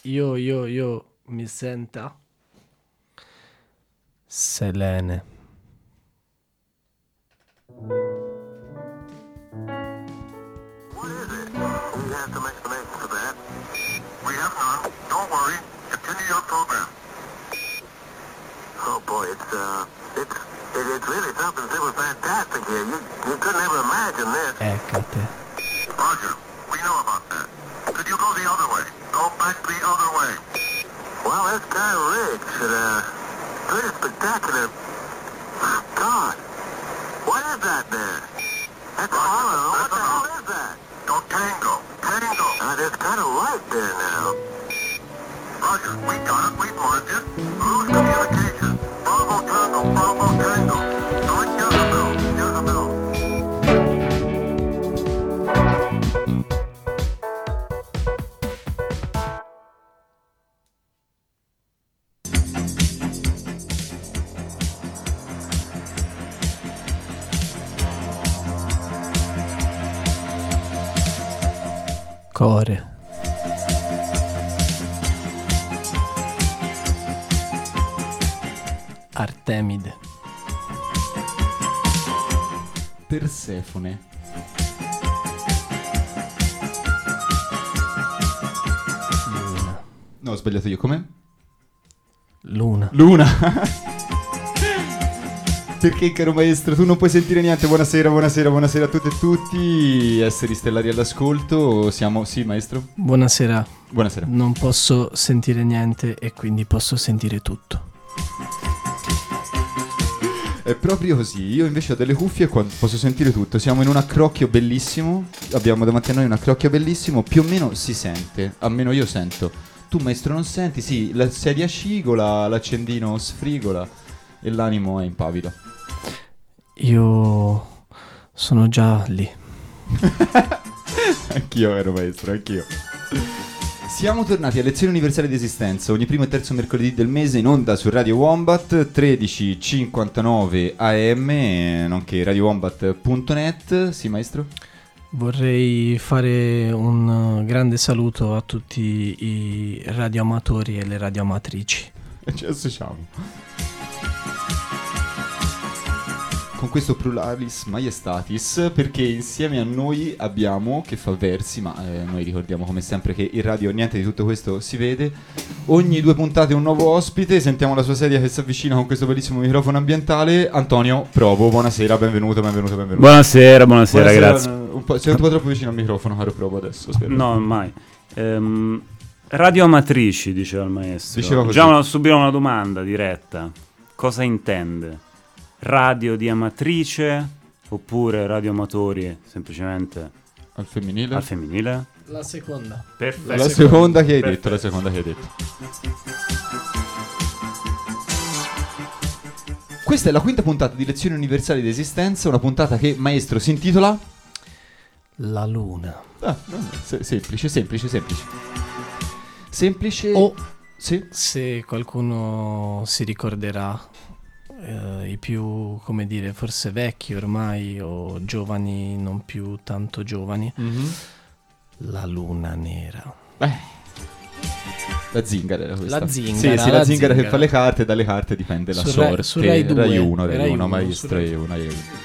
Io, mi senta? Selene. What is it? We have some explanation for that. We have none. Don't worry. Continue your program. Oh boy, it's really something super fantastic here. You couldn't ever imagine this. Eccate. Roger, we know about that. Could you go the other way? Go back the other way. Well, this guy Riggs, pretty spectacular. My God, what is that there? That's hollow. What the hell is that? Don't tango. Tango. There's kind of light there now. Roger, we got it. We've marked it. Lose communication. Bravo Tango. Bravo Tango. Start Jezebel. Jezebel. Core. Artemide. Persefone. Luna. No, ho sbagliato io. Come? Luna. Luna. Perché, caro maestro, tu non puoi sentire niente. Buonasera, buonasera, buonasera a tutte e tutti. Esseri stellari all'ascolto. Siamo... Sì, maestro? Buonasera. Buonasera. Non posso sentire niente e quindi posso sentire tutto. È proprio così. Io invece ho delle cuffie e qua posso sentire tutto. Siamo in un accrocchio bellissimo. Abbiamo davanti a noi un accrocchio bellissimo. Più o meno si sente. Almeno io sento. Tu, maestro, non senti? Sì, la sedia scigola, l'accendino sfrigola e l'animo è impavido. Io sono già lì. Anch'io ero maestro, anch'io. Siamo tornati a Lezione Universale di Esistenza, ogni primo e terzo mercoledì del mese in onda su Radio Wombat 13:59 AM, nonché radiowombat.net. Sì, maestro? Vorrei fare un grande saluto a tutti i radioamatori e le radioamatrici. Ci associamo. Con questo pluralis majestatis, perché insieme a noi abbiamo, che fa versi, ma noi ricordiamo come sempre che in radio niente di tutto questo si vede. Ogni 2 puntate un nuovo ospite, sentiamo la sua sedia che si avvicina con questo bellissimo microfono ambientale. Antonio Probo, buonasera, benvenuto. Buonasera, grazie. Sei un po' troppo vicino al microfono, caro Probo, adesso, spero. No, mai. Radioamatrici, diceva il maestro. Diceva così. Già subito una domanda diretta. Cosa intende? Radio di amatrice oppure radioamatori semplicemente Al femminile? al femminile? La seconda. Perfetto. La seconda che hai Perfetto. detto, la seconda che hai detto. Questa è la quinta puntata di Lezioni Universali di Esistenza, una puntata che, maestro, si intitola... La luna. Semplice. Semplice... O Sì. se qualcuno si ricorderà, i più, come dire, forse vecchi ormai o giovani, non più tanto giovani, la luna nera. La zingara era questa. La zingara, Sì, la la zingara che zingara. fa le carte, dalle carte dipende la Su Rai- sorte. su Rai 2, Rai 1, Rai 1, maestro, su Rai Rai 1.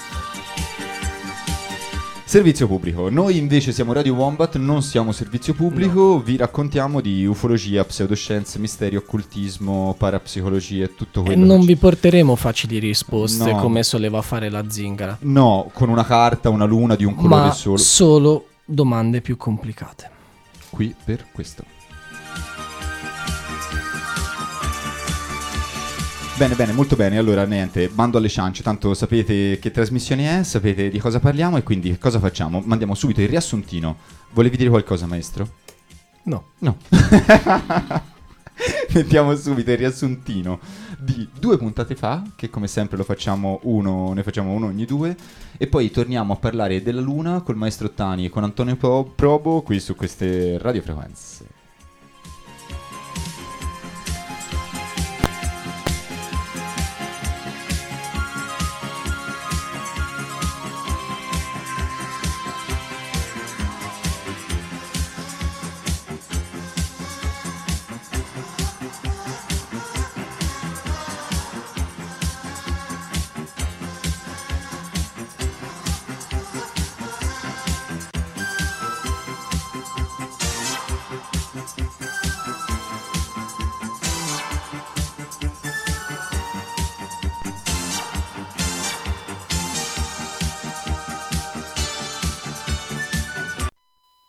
Servizio pubblico. Noi invece siamo Radio Wombat, non siamo servizio pubblico, vi raccontiamo di ufologia, pseudoscienze, misteri, occultismo, parapsicologia e tutto E quello. non vi porteremo facili risposte No. come soleva fare la zingara, No, con una carta, una luna di un colore ma solo. solo domande più complicate. Qui per questo. Bene, molto bene. Allora, niente, bando alle ciance. Tanto sapete che trasmissione è, sapete di cosa parliamo e quindi cosa facciamo? Mandiamo subito il riassuntino. Volevi dire qualcosa, maestro? No. Mettiamo subito il riassuntino di 2 puntate fa, che come sempre ne facciamo uno ogni 2, e poi torniamo a parlare della Luna col maestro Tani e con Antonio Probo qui su queste radiofrequenze.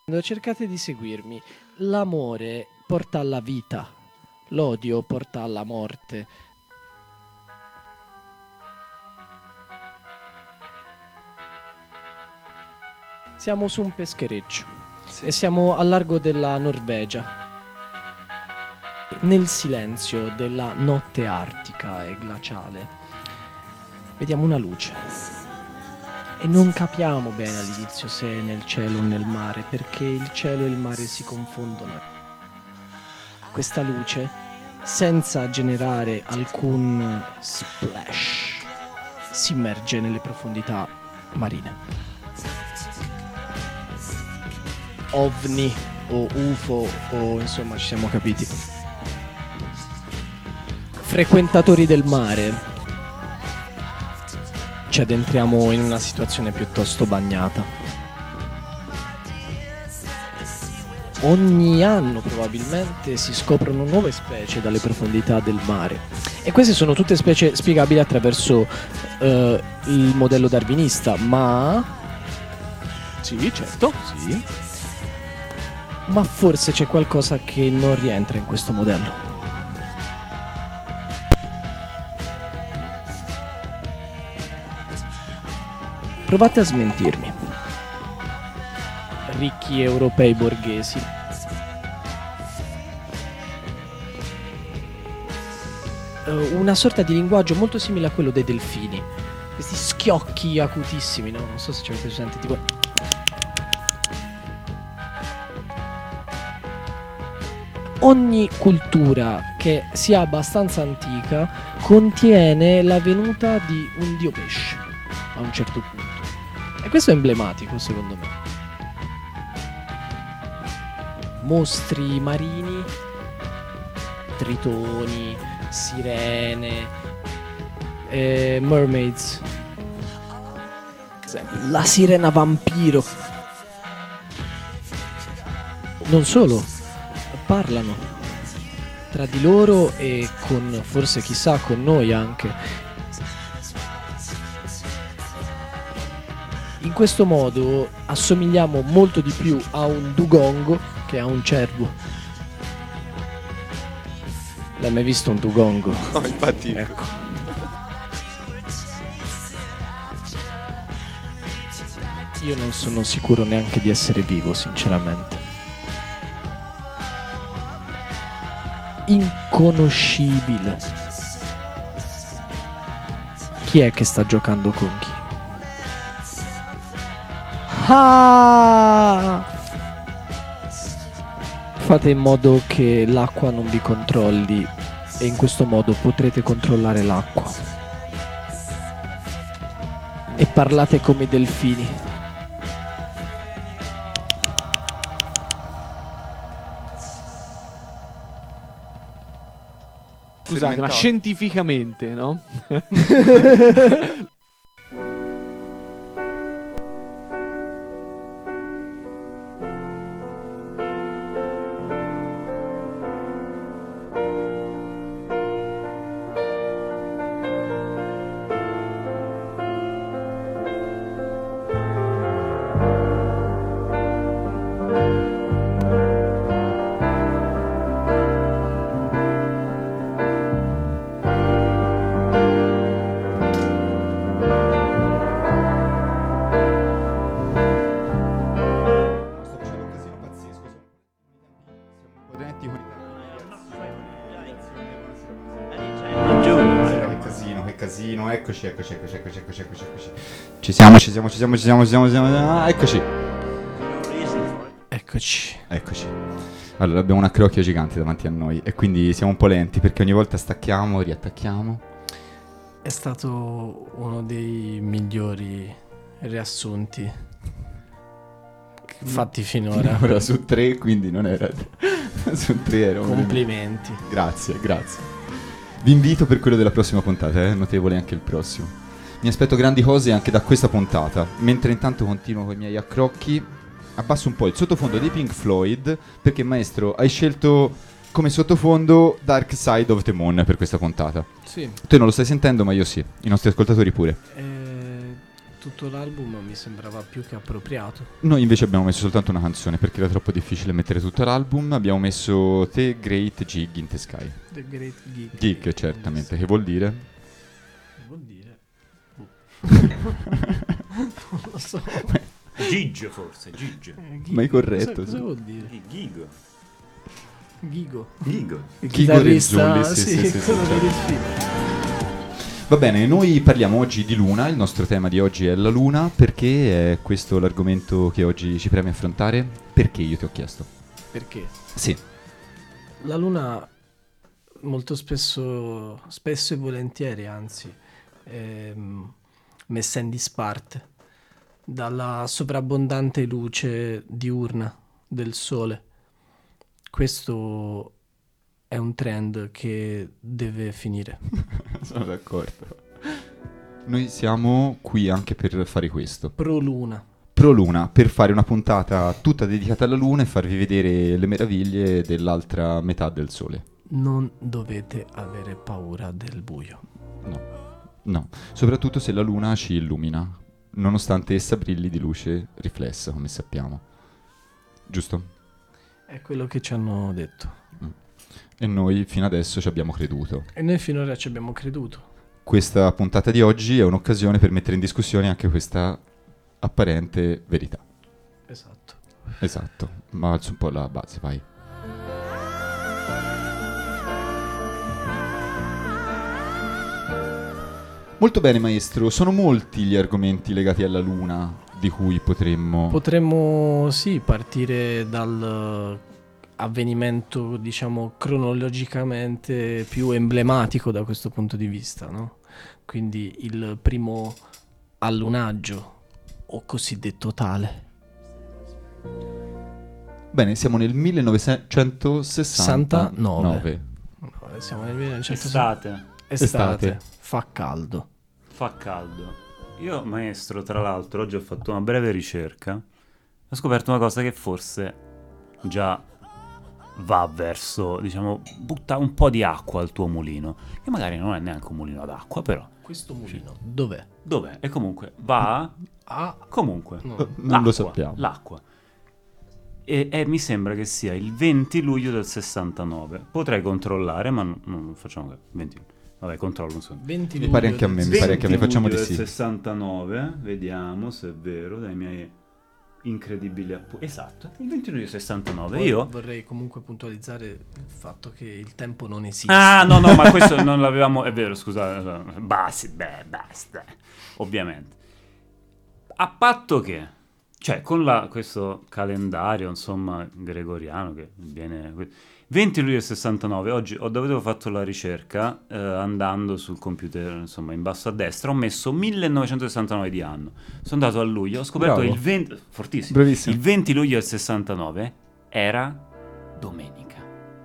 Cercate di seguirmi. L'amore porta alla vita, l'odio porta alla morte. Siamo su un peschereccio e siamo al largo della Norvegia. Nel silenzio della notte artica e glaciale vediamo una luce e non capiamo bene all'inizio se è nel cielo o nel mare, perché il cielo e il mare si confondono. Questa luce, senza generare alcun splash, si immerge nelle profondità marine. OVNI o UFO o insomma ci siamo capiti. Frequentatori del mare, ci addentriamo in una situazione piuttosto bagnata. Ogni anno probabilmente si scoprono nuove specie dalle profondità del mare e queste sono tutte specie spiegabili attraverso il modello darwinista, ma sì, certo, sì. Ma forse c'è qualcosa che non rientra in questo modello. Provate a smentirmi. Ricchi europei borghesi. Una sorta di linguaggio molto simile a quello dei delfini. Questi schiocchi acutissimi, no? Non so se ci avete presente, tipo... Ogni cultura che sia abbastanza antica contiene la venuta di un dio pesce a un certo punto. E questo è emblematico, secondo me. Mostri marini, tritoni, sirene, mermaids. La sirena vampiro. Non solo, parlano tra di loro e con, forse chissà, con noi anche. In questo modo assomigliamo molto di più a un dugongo che a un cervo. L'hai mai visto un dugongo? No, infatti. Ecco. Io non sono sicuro neanche di essere vivo, sinceramente. Inconoscibile. Chi è che sta giocando con chi? Ah! Fate in modo che l'acqua non vi controlli e in questo modo potrete controllare l'acqua. E parlate come i delfini. Scusate, ma scientificamente, no? Eccoci. Ci siamo. Ah, eccoci. Eccoci. Allora abbiamo una crocchia gigante davanti a noi e quindi siamo un po' lenti perché ogni volta stacchiamo, riattacchiamo. È stato uno dei migliori riassunti fatti finora. Ora su 3, quindi non era su 3 era un... Complimenti. Grazie. Vi invito per quello della prossima puntata, notevole anche il prossimo. Mi aspetto grandi cose anche da questa puntata. Mentre intanto continuo con i miei accrocchi, abbasso un po' il sottofondo dei Pink Floyd, perché maestro hai scelto come sottofondo Dark Side of the Moon per questa puntata. Sì. Tu non lo stai sentendo, ma io sì, i nostri ascoltatori pure. tutto l'album mi sembrava più che appropriato. Noi invece abbiamo messo soltanto una canzone perché era troppo difficile mettere tutto l'album. Abbiamo messo The Great Gig in the Sky. The Great Gig. Gig, certamente, che vuol dire? Che vuol dire? Non lo so. Gig forse, Gig. Gig. Ma è corretto, Cosa sì. vuol dire? Gig. Gigo. Gigo. Il Gigo chitarrista, Rezzulli, sì, quello certo. del film. Va bene, noi parliamo oggi di Luna, il nostro tema di oggi è la Luna, perché è questo l'argomento che oggi ci preme affrontare? Perché io ti ho chiesto? Perché? Sì, La luna molto spesso e volentieri, anzi, è messa in disparte dalla sovrabbondante luce diurna del sole. Questo è un trend che deve finire. sono d'accordo. Noi siamo qui anche per fare questo. Pro luna. Pro Luna, per fare una puntata tutta dedicata alla Luna e farvi vedere le meraviglie dell'altra metà del Sole. Non dovete avere paura del buio. No, soprattutto se la Luna ci illumina, nonostante essa brilli di luce riflessa, come sappiamo. Giusto? È quello che ci hanno detto. E noi fino adesso ci abbiamo creduto. E noi finora ci abbiamo creduto. Questa puntata di oggi è un'occasione per mettere in discussione anche questa apparente verità. Esatto. Ma alzo un po' la base, vai. Molto bene, maestro. Sono molti gli argomenti legati alla Luna di cui Potremmo sì partire dal avvenimento, diciamo, cronologicamente più emblematico da questo punto di vista, no? Quindi il primo allunaggio, o cosiddetto tale. Bene, siamo nel 1969. No, siamo nel 1969. Estate. Fa caldo. Fa caldo. Io, maestro, tra l'altro, oggi ho fatto una breve ricerca. Ho scoperto una cosa che forse già va verso, diciamo, butta un po' di acqua al tuo mulino. Che magari non è neanche un mulino ad acqua, però. Questo mulino dov'è? Dov'è? E comunque va comunque. No. Non lo L'acqua, sappiamo. L'acqua. E mi sembra che sia il 20 luglio del 69. Potrei controllare, ma non facciamo 20. Vabbè, controllo un secondo. 20 Mi pare luglio anche a me, del mi pare anche a me, 20 facciamo luglio di del sì. 69, vediamo se è vero, dai miei incredibili esatto, il 20 luglio del 69. Poi Io vorrei comunque puntualizzare il fatto che il tempo non esiste. Ah, no, ma questo non l'avevamo, è vero, scusate, basta, ovviamente. A patto che, cioè, con questo calendario, insomma, gregoriano che viene 20 luglio del 69, oggi ho fatto la ricerca andando sul computer, insomma, in basso a destra, ho messo 1969 di anno. Sono andato a luglio, ho scoperto Bravo. il 20, fortissimo. Bravissimo. Il 20 luglio del 69 era domenica.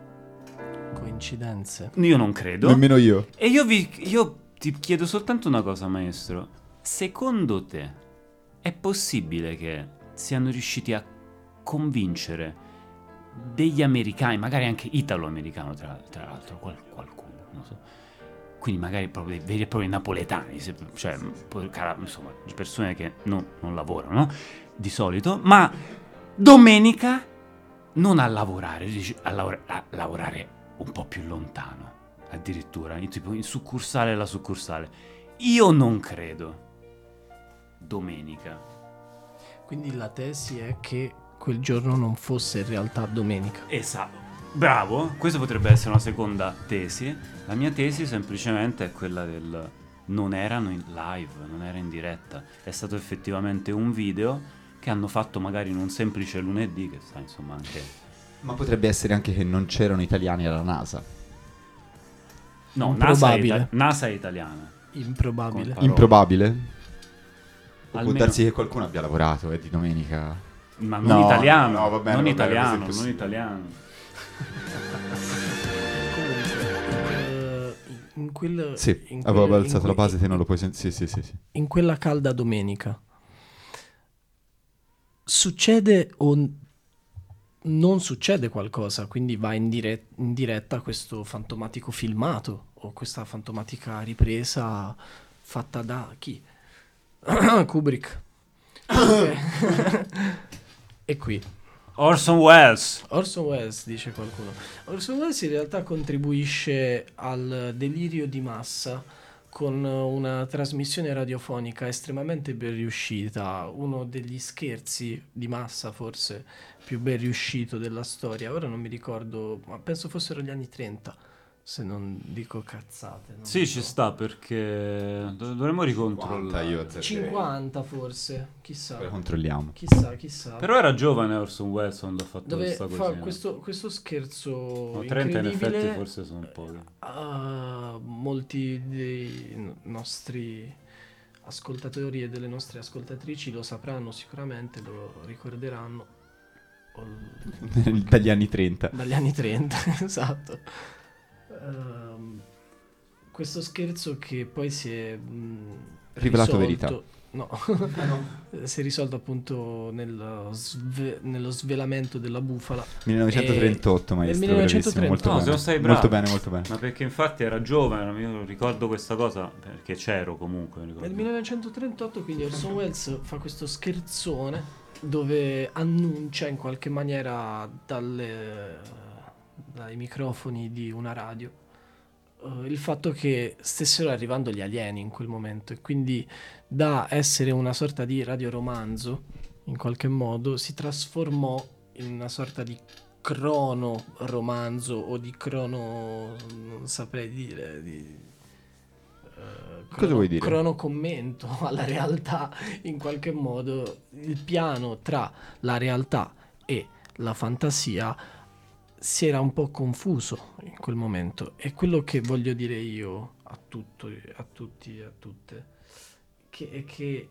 Coincidenze. Io non credo. Nemmeno io. E io ti chiedo soltanto una cosa, maestro. Secondo te è possibile che siano riusciti a convincere degli americani, magari anche italo-americano tra l'altro, qualcuno, non so, quindi magari proprio dei veri e propri napoletani, cioè insomma persone che non lavorano, no? Di solito, ma domenica non a lavorare, a lavorare un po' più lontano, addirittura, tipo in succursale la succursale. Io non credo. Domenica. Quindi la tesi è che quel giorno non fosse in realtà domenica. Esatto. Bravo, questa potrebbe essere una seconda tesi. La mia tesi semplicemente è quella del non erano in live, non era in diretta. È stato effettivamente un video che hanno fatto magari in un semplice lunedì, che sta insomma anche... Ma potrebbe essere anche che non c'erano italiani alla NASA. No, Improbabile. NASA è italiana. Improbabile. Parole. Improbabile? O può Almeno- darsi che qualcuno abbia lavorato di domenica. Ma non No, italiano, no, va bene, non va bene, italiano, così è non italiano. Comunque, in quel... Sì, in avevo quel- alzato in la que- base, te non lo puoi sentire. Sì. In quella calda domenica succede o non succede qualcosa, quindi va in diretta questo fantomatico filmato o questa fantomatica ripresa fatta da chi? Kubrick. E qui Orson Welles. Orson Welles, dice qualcuno. Orson Welles in realtà contribuisce al delirio di massa con una trasmissione radiofonica estremamente ben riuscita, uno degli scherzi di massa forse più ben riuscito della storia. Ora non mi ricordo, ma penso fossero gli anni 30, se non dico cazzate. Non Sì, so. ci sta, perché dovremmo ricontrollare. Io azzarderei. 50 forse, chissà. Poi controlliamo. Chissà. Però era giovane Orson Welles quando ha fatto Dove questa fa cosina. questo scherzo No, 30 in incredibile. effetti forse sono pochi. Molti dei nostri ascoltatori e delle nostre ascoltatrici lo sapranno sicuramente, lo ricorderanno Dagli anni 30. dagli anni 30, esatto. Questo scherzo che poi si è Rivelato risolto- verità. No, si è risolto appunto nello svelamento della bufala. 1938, maestro. nel bravissimo, 1938. molto No, bene. siamo stati bravi. Molto bene, molto bene. Ma perché infatti era giovane, io ricordo questa cosa perché c'ero comunque. mi ricordo. Nel 1938 quindi Orson Welles fa questo scherzone dove annuncia in qualche maniera dai microfoni di una radio il fatto che stessero arrivando gli alieni in quel momento, e quindi da essere una sorta di radioromanzo in qualche modo si trasformò in una sorta di crono romanzo o di crono, non saprei dire, Cosa vuoi dire? crono commento alla realtà. In qualche modo il piano tra la realtà e la fantasia si era un po' confuso in quel momento, e quello che voglio dire io a tutti e a tutte è che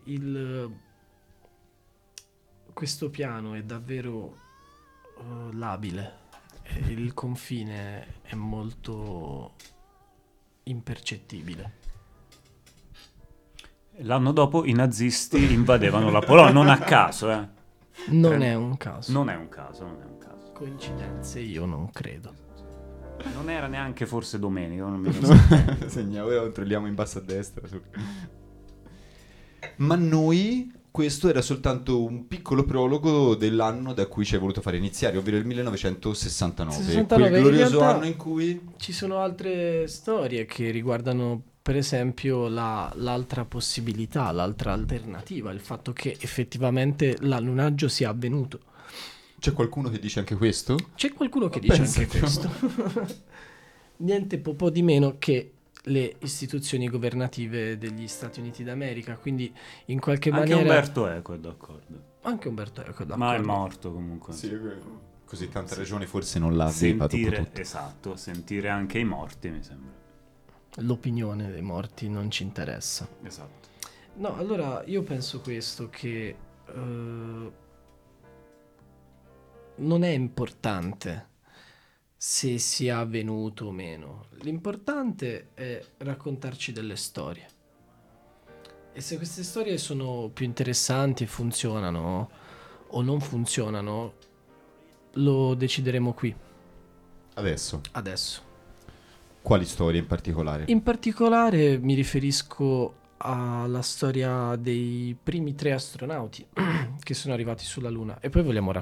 questo piano è davvero labile, e il confine è molto impercettibile. L'anno dopo i nazisti invadevano la Polonia, non a caso, Non è un caso. Non è un caso. Coincidenze io non credo. Non era neanche forse domenica, non mi ricordo. Segna, ora controlliamo in basso a destra. Ma noi, questo era soltanto un piccolo prologo dell'anno da cui ci hai voluto fare iniziare, ovvero il 1969. 69, quel glorioso in realtà anno in cui... Ci sono altre storie che riguardano, per esempio, l'altra possibilità, l'altra alternativa, il fatto che effettivamente l'allunaggio sia avvenuto. C'è qualcuno che dice anche questo? C'è qualcuno che dice anche questo. Niente po' di meno che le istituzioni governative degli Stati Uniti d'America, quindi in qualche Anche maniera... Umberto Eco è d'accordo. Anche Umberto Eco è d'accordo. Ma è morto comunque. Sì, così tanta ragione forse non l'ha avviato Sentire, tutto. esatto, sentire anche i morti mi sembra. L'opinione dei morti non ci interessa. Esatto. No, allora io penso questo, che non è importante se sia avvenuto o meno. L'importante è raccontarci delle storie. E se queste storie sono più interessanti e funzionano o non funzionano, lo decideremo qui, Adesso, adesso. quali storie in particolare? In particolare mi riferisco alla storia dei primi 3 astronauti che sono arrivati sulla Luna, e poi vorrei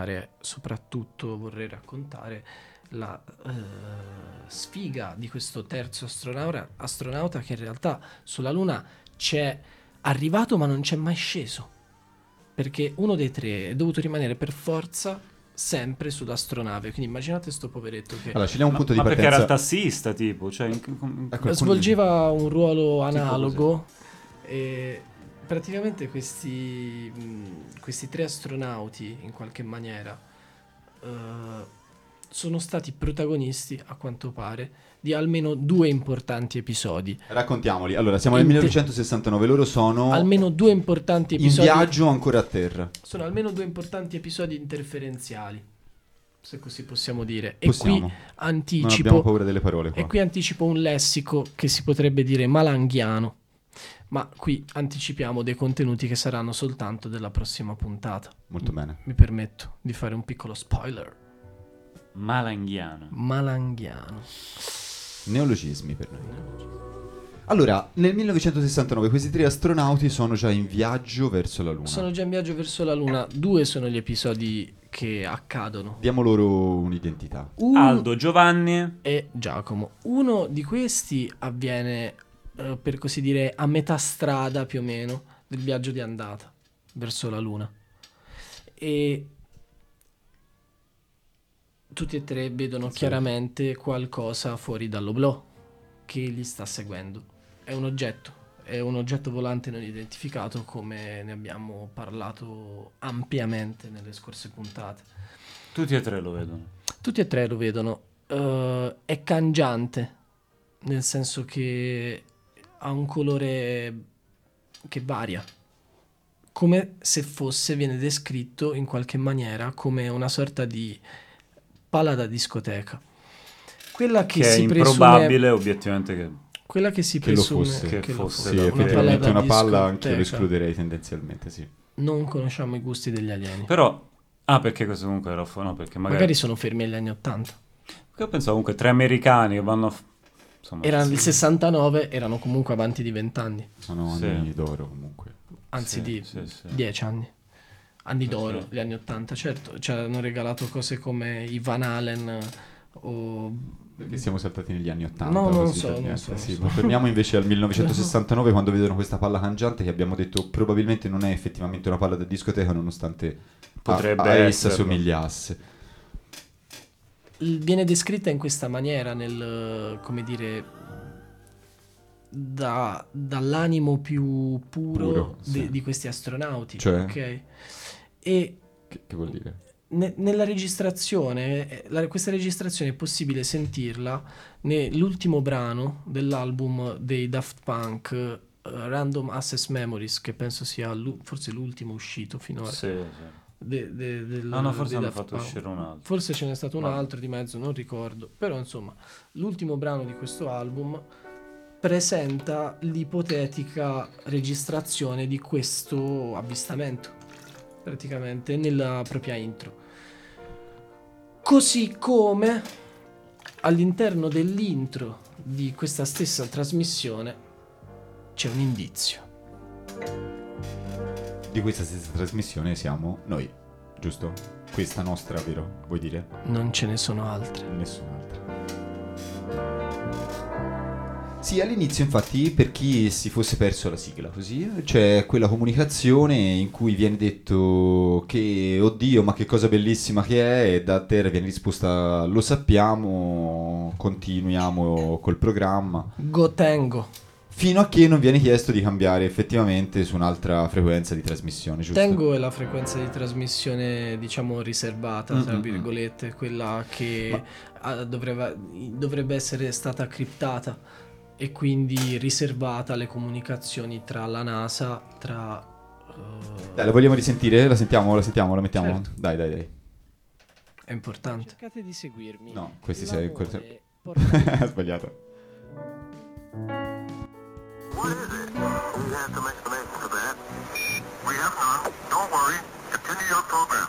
raccontare la sfiga di questo terzo astronauta che in realtà sulla Luna c'è arrivato ma non c'è mai sceso, perché uno dei 3 è dovuto rimanere per forza sempre sull'astronave. Quindi immaginate sto poveretto che Allora, scegliamo un punto di Ma perché era il partenza. tassista, tipo? Cioè, Ecco, svolgeva un ruolo analogo, cos'è? e praticamente questi 3 astronauti in qualche maniera sono stati protagonisti, a quanto pare, di almeno 2 importanti episodi. Raccontiamoli. Allora, siamo nel In te- 1969, loro sono Almeno 2 importanti in episodi. viaggio ancora a terra. Sono almeno 2 importanti episodi interferenziali, se così possiamo dire. E Possiamo. qui Non abbiamo anticipo paura delle parole qua. E qui anticipo un lessico che si potrebbe dire malanghiano, ma qui anticipiamo dei contenuti che saranno soltanto della prossima puntata. Molto bene. Mi permetto di fare un piccolo spoiler. Malanghiano. Malanghiano. Neologismi per noi. Allora, nel 1969 questi 3 astronauti sono già in viaggio verso la Luna. Sono già in viaggio verso la Luna. 2 sono gli episodi che accadono. Diamo loro un'identità. Aldo, Giovanni E Giacomo. Uno di questi avviene, per così dire, a metà strada più o meno del viaggio di andata verso la Luna. E tutti e 3 vedono chiaramente qualcosa fuori dall'oblò che li sta seguendo. È un oggetto volante non identificato, come ne abbiamo parlato ampiamente nelle scorse puntate. tutti e 3 lo vedono. Tutti e 3 lo vedono. È cangiante, nel senso che ha un colore che varia, come se viene descritto in qualche maniera come una sorta di palla da discoteca. Quella che Che è si improbabile obiettivamente che... Quella che si Che lo presume fosse. Che fosse Sì, da- effettivamente una palla da anche io lo discoteca. escluderei tendenzialmente, sì. Non conosciamo i gusti degli alieni. Però... Ah, perché questo comunque era... No, perché Magari sono fermi agli anni 80. Perché io pensavo comunque 3 americani che vanno... Insomma, Era il 69, erano comunque avanti di 20 anni. Sono Sì. anni d'oro comunque. Anzi Sì, di sì, sì. 10 anni. Anni d'oro, Sì. gli anni 80, certo. Ci hanno regalato cose come i Van Halen o... Perché siamo saltati negli anni 80. No, non così so, per non niente. so, Sì, non so. ma torniamo invece al 1969 quando vedono questa palla cangiante che abbiamo detto probabilmente non è effettivamente una palla da discoteca nonostante Potrebbe a essa esserlo. somigliasse. Viene descritta in questa maniera nel, come dire, dall'animo più puro sì. di questi astronauti. Cioè? Ok? E Che vuol dire? nella registrazione, questa registrazione è possibile sentirla nell'ultimo brano dell'album dei Daft Punk, Random Access Memories, che penso sia forse l'ultimo uscito finora. Sì, sì. No, forse hanno fatto uscire un altro. Forse ce n'è stato un Ma- altro di mezzo, non ricordo. Però insomma, l'ultimo brano di questo album presenta l'ipotetica registrazione di questo avvistamento, praticamente nella propria intro. Così come all'interno dell'intro di questa stessa trasmissione c'è un indizio. Di questa stessa trasmissione siamo noi, giusto? Questa nostra, vero? Vuoi dire? Non ce ne sono altre. Nessun'altra. Sì, all'inizio infatti per chi si fosse perso la sigla così c'è quella comunicazione in cui viene detto che oddio ma che cosa bellissima che è e da terra viene risposta lo sappiamo, continuiamo col programma Gotengo. fino a che non viene chiesto di cambiare effettivamente su un'alra frequenza di trasmissione, giusto? Tengo è la frequenza di trasmissione, diciamo, riservata, tra virgolette, quella che dovrebbe essere stata criptata e quindi riservata alle comunicazioni tra la NASA, Dai, la vogliamo risentire? La sentiamo, la mettiamo? Certo. Dai. È importante. Cercate di seguirmi. No, questi sei... L'amore porta- Sbagliato. What is it? We have some explanation for that. We have none. Don't worry. Continue your program.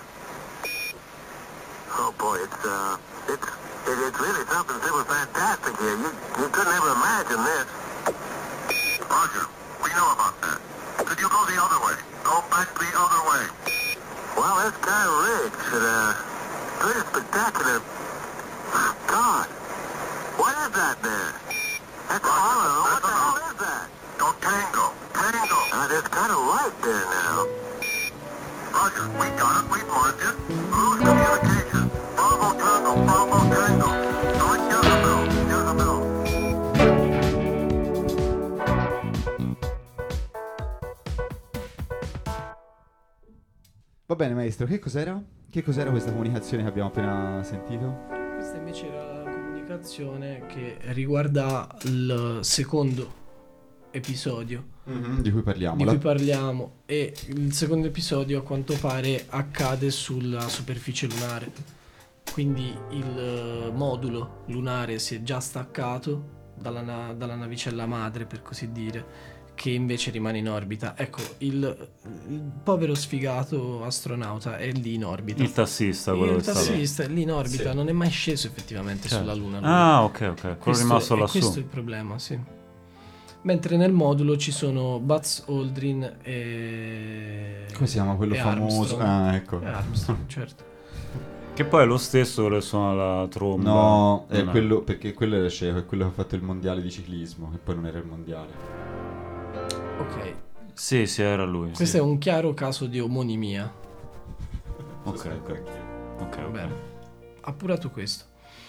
Oh boy, it's really something super fantastic here. You couldn't ever imagine this. Roger, we know about that. Could you go the other way? Go back the other way. Well, that's kind of rigged. Pretty spectacular. My God. What is that there? That's Apollo. What the hell is that? No, Tango. There's kind of light there now. Roger, we got it, we marked it. Lose communication. Bravo Tango. Jezebel. Va bene maestro, che cos'era? Che cos'era questa comunicazione che abbiamo appena sentito? Questa invece era la comunicazione che riguarda il secondo episodio Di cui parliamo. di cui parliamo, e il secondo episodio a quanto pare accade sulla superficie lunare, quindi il modulo lunare si è già staccato dalla navicella madre, per così dire, che invece rimane in orbita. Ecco, il povero sfigato astronauta è lì in orbita. Il tassista, quello Il che stava. tassista è lì in orbita, Sì. non è mai sceso effettivamente Certo. sulla Luna. lui. Ah, ok, quello Questo rimasto è lassù. questo il problema, sì. Mentre nel modulo ci sono Buzz Aldrin e... Come si chiama quello e famoso? Armstrong. Ah, ecco. E Armstrong, certo. Che poi è lo stesso che suona la tromba. No, è No. quello, perché quello era cieco, è quello che ha fatto il mondiale di ciclismo, che poi non era il mondiale. Ok, Sì, era lui. questo è un chiaro caso di omonimia. Ok. Va bene, appurato questo.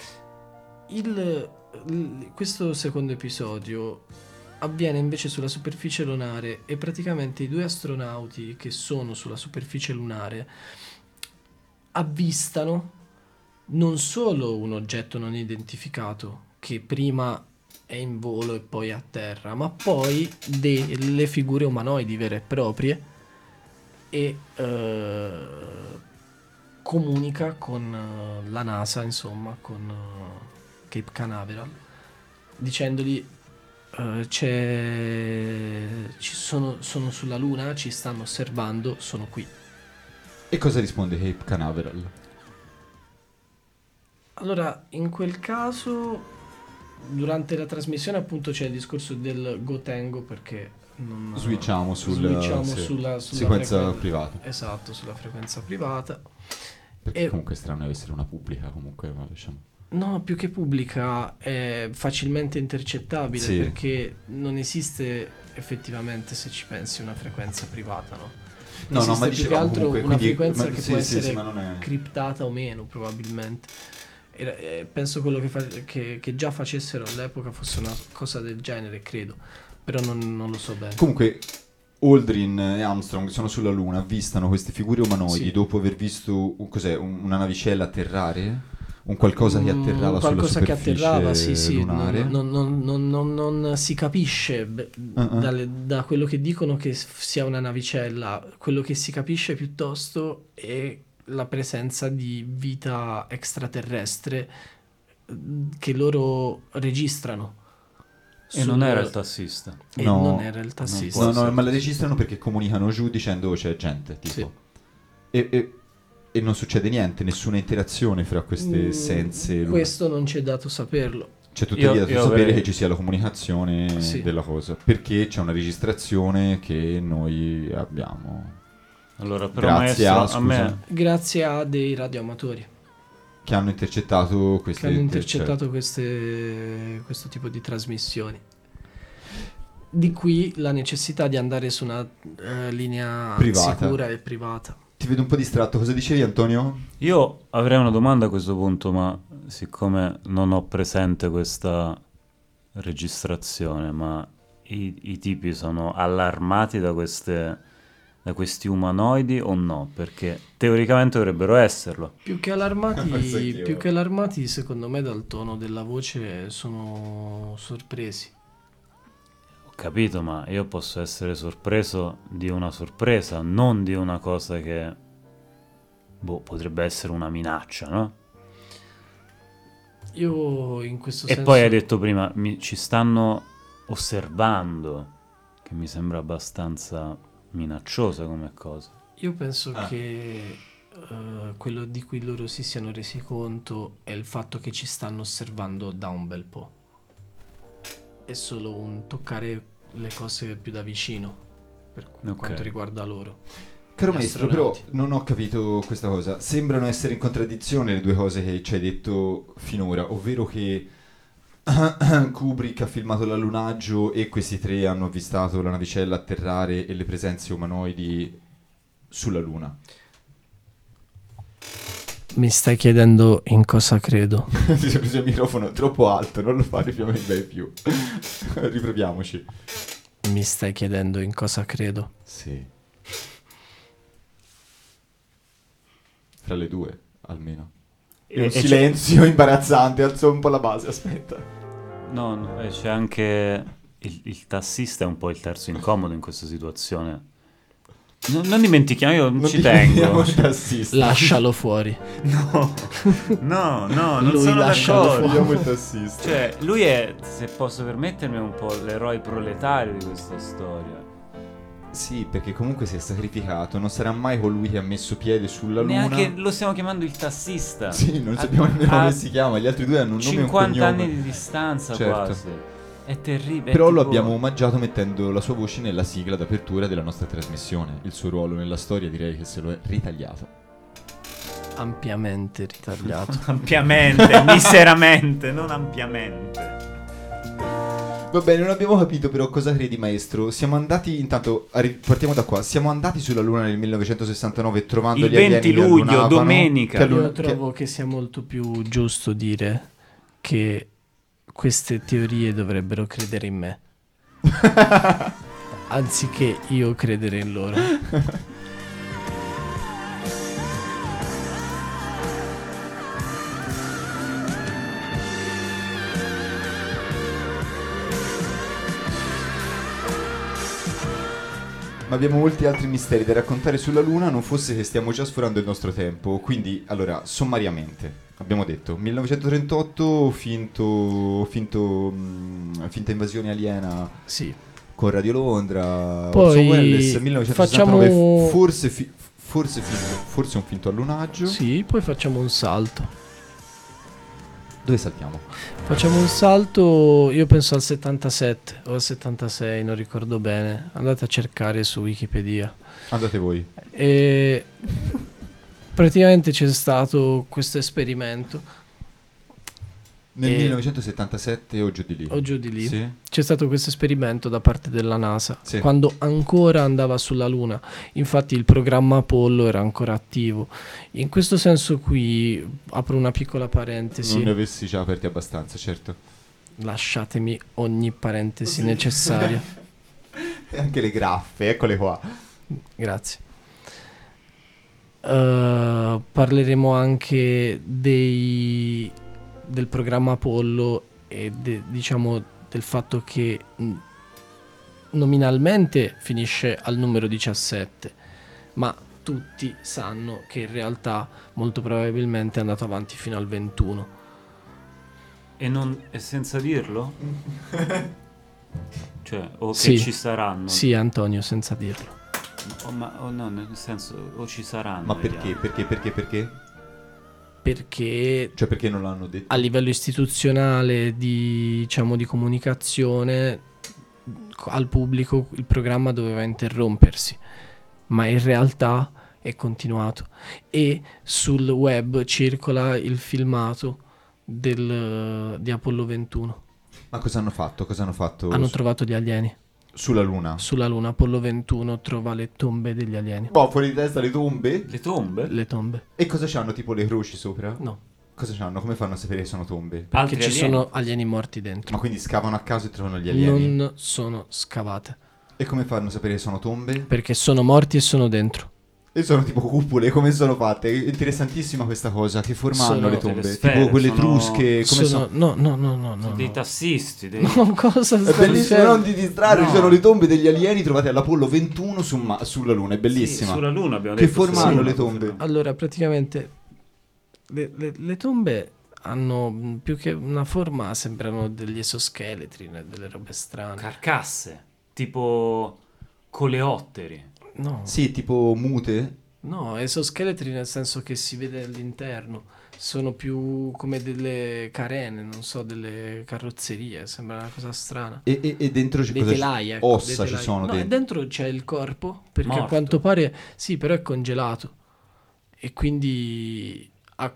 Questo secondo episodio avviene invece sulla superficie lunare e praticamente i due astronauti che sono sulla superficie lunare avvistano non solo un oggetto non identificato che prima è in volo e poi a terra, ma poi delle figure umanoidi vere e proprie e comunica con la NASA, insomma, con Cape Canaveral, dicendogli sono sulla Luna, ci stanno osservando, sono qui. E cosa risponde Cape Canaveral? Allora, in quel caso, durante la trasmissione appunto c'è il discorso del Gotengo perché non Switchiamo switchiamo sì, sulla sequenza privata. Esatto, sulla frequenza privata. Perché E- comunque è strano essere una pubblica, comunque, ma lasciamo. No, più che pubblica è facilmente intercettabile Sì. perché non esiste effettivamente, se ci pensi, una frequenza privata, no? No, Esiste ma più che dicevamo altro comunque, una quindi- frequenza ma- che sì, può sì, essere sì, ma non è... criptata o meno, probabilmente. Penso quello che già facessero all'epoca fosse una cosa del genere, credo, però non lo so bene. Comunque, Aldrin e Armstrong sono sulla Luna, avvistano queste figure umanoidi Sì. dopo aver visto una navicella atterrare? Un qualcosa che atterrava qualcosa sulla che superficie atterrava, sì, lunare? non si capisce Uh-uh. da quello che dicono che sia una navicella. Quello che si capisce piuttosto è la presenza di vita extraterrestre che loro registrano. E non era il tassista. E No. non era il tassista. No, Può essere. ma la registrano perché comunicano giù dicendo c'è gente, tipo. Sì. E non succede niente, nessuna interazione fra queste essenze lunari. Questo non ci è dato saperlo. C'è tuttavia Io da sapere avrei- che ci sia la comunicazione Sì. della cosa, perché c'è una registrazione che noi abbiamo, Allora, però grazie maestro, a, a scusa, me Grazie a dei radioamatori che hanno intercettato queste... che hanno intercettato questo tipo di trasmissioni. Di qui la necessità di andare su una linea Privata. sicura e privata. Ti vedo un po' distratto, cosa dicevi, Antonio? Io avrei una domanda a questo punto, ma siccome non ho presente questa registrazione, ma i tipi sono allarmati da questi umanoidi o no? Perché teoricamente dovrebbero esserlo. Più che Forse anch'io. allarmati, secondo me, dal tono della voce, sono sorpresi. Ho capito, ma io posso essere sorpreso di una sorpresa, non di una cosa che potrebbe essere una minaccia, no? Io in questo E senso... poi hai detto prima, ci stanno osservando, che mi sembra abbastanza minacciosa come cosa. Io penso che quello di cui loro si siano resi conto è il fatto che ci stanno osservando da un bel po'. È solo un toccare le cose più da vicino per quanto riguarda loro. Caro Gli maestro, però astronauti. non ho capito questa cosa. Sembrano essere in contraddizione le due cose che ci hai detto finora, ovvero che Kubrick ha filmato l'allunaggio e questi tre hanno avvistato la navicella atterrare e le presenze umanoidi sulla Luna. Mi stai chiedendo in cosa credo? Ti sei preso il microfono troppo alto, non lo fare più mai più. Riproviamoci. Mi stai chiedendo in cosa credo? Sì. Fra le due, almeno. E un c'è- silenzio imbarazzante, alzo un po' la base, aspetta. No, c'è anche il tassista è un po' il terzo incomodo in questa situazione. Non dimentichiamo, io Non ci dimentichiamo tengo. il tassista. Lascialo fuori. No, non Lui sono lascialo d'accordo. Vogliamo il tassista. Cioè, lui è, se posso permettermi, un po' l'eroe proletario di questa storia. Sì, perché comunque si è sacrificato, non sarà mai colui che ha messo piede sulla Luna. Neanche lo stiamo chiamando il tassista. Sì, non sappiamo nemmeno come si chiama, gli altri due hanno un nome e un 50 cognome. anni di distanza Certo. quasi. È terribile. Però è lo tipo- abbiamo omaggiato mettendo la sua voce nella sigla d'apertura della nostra trasmissione. Il suo ruolo nella storia direi che se lo è ritagliato. Ampiamente ritagliato. Ampiamente, miseramente, non ampiamente. Va bene, non abbiamo capito però cosa credi, maestro. Siamo andati, intanto, partiamo da qua. Siamo andati sulla Luna nel 1969 trovando Il gli alieni 20 che luglio, allunavano, domenica. che allu- Io trovo che sia molto più giusto dire che queste teorie dovrebbero credere in me. Anziché io credere in loro. Ma abbiamo molti altri misteri da raccontare sulla Luna, non fosse che stiamo già sforando il nostro tempo. Quindi, allora, sommariamente, abbiamo detto 1938, finta invasione aliena Sì. con Radio Londra, Poi Orson Welles, 1969, facciamo- forse un finto allunaggio. Sì, poi facciamo un salto. Dove saltiamo? Facciamo un salto, io penso al 77 o al 76, non ricordo bene. Andate a cercare su Wikipedia. Andate voi. E praticamente c'è stato questo esperimento. Nel E- 1977 o giù di lì? O giù di lì. Sì. C'è stato questo esperimento da parte della NASA, Sì. quando ancora andava sulla Luna. Infatti il programma Apollo era ancora attivo. In questo senso qui apro una piccola parentesi. Non ne avessi già aperti abbastanza, certo. Lasciatemi ogni parentesi necessaria. E anche le graffe, eccole qua. Grazie. Parleremo anche del programma Apollo e diciamo del fatto che nominalmente finisce al numero 17, ma tutti sanno che in realtà molto probabilmente è andato avanti fino al 21. E senza dirlo? Cioè, o che Sì. ci saranno? Sì, Antonio, senza dirlo. O no, nel senso, o ci saranno. Ma perché? vediamo. Perché? Perché Cioè perché non l'hanno detto? a livello istituzionale diciamo di comunicazione al pubblico il programma doveva interrompersi, ma in realtà è continuato e sul web circola il filmato di Apollo 21. Ma cosa hanno fatto? Hanno trovato gli alieni sulla Luna? sulla Luna. Apollo 21 trova le tombe degli alieni. Boh, fuori di testa le tombe? Le tombe? Le tombe? E cosa c'hanno? Tipo le croci sopra? No, Cosa c'hanno? Come fanno a sapere che sono tombe? perché Altri ci alieni? sono alieni morti dentro. Ma quindi scavano a caso e trovano gli alieni? Non sono scavate E come fanno a sapere che sono tombe? perché sono morti e sono dentro. E sono tipo cupole, come sono fatte? È interessantissima questa cosa. Che forma Sono hanno le delle tombe? sfere, Tipo quelle sono- etrusche, come sono? No. Sono dei tassisti, dei... No, cosa È stai bellissimo, dicendo? non ti distrarre, No. ci sono le tombe degli alieni trovate all'Apollo 21 sulla Luna, è Sì, bellissima. sulla Luna abbiamo Che detto. forma sulla hanno Luna, le tombe? Allora, praticamente le tombe hanno più che una forma, sembrano degli esoscheletri, delle robe strane. Carcasse, tipo coleotteri. No, Sì, tipo mute. no, esoscheletri nel senso che si vede all'interno. Sono più come delle carene, non so, delle carrozzerie, sembra una cosa strana. E dentro c'è Dei cosa? telai, ecco, Ossa dei ci telai. sono No, e dentro. dentro c'è il corpo, perché Morto. a quanto pare, sì, però è congelato. E quindi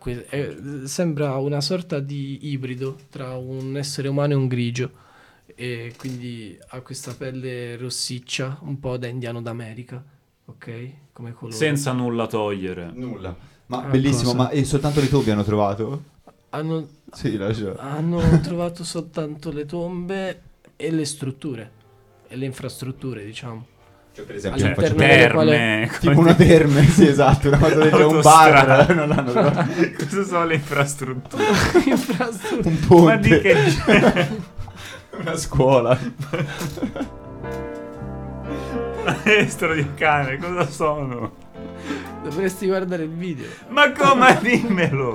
sembra una sorta di ibrido tra un essere umano e un grigio. E quindi ha questa pelle rossiccia, un po' da indiano d'America, ok? Come colore. Senza nulla togliere. Nulla. Ma Ah, bellissimo, cosa? ma e soltanto le tombe hanno trovato? Hanno, Sì, lascia. hanno trovato soltanto le tombe e le strutture, e le infrastrutture, diciamo. Cioè, per esempio, All'interno faccio delle terme. tipo una terme, sì, esatto, una cosa del genere, un Autostrada. bar, non l'hanno trovato. Cosa sono le infrastrutture? Infrastrutture. Un ponte, Ma di che genere? una scuola. Maestro di cane, cosa sono? Dovresti guardare il video. Ma come? Dimmelo!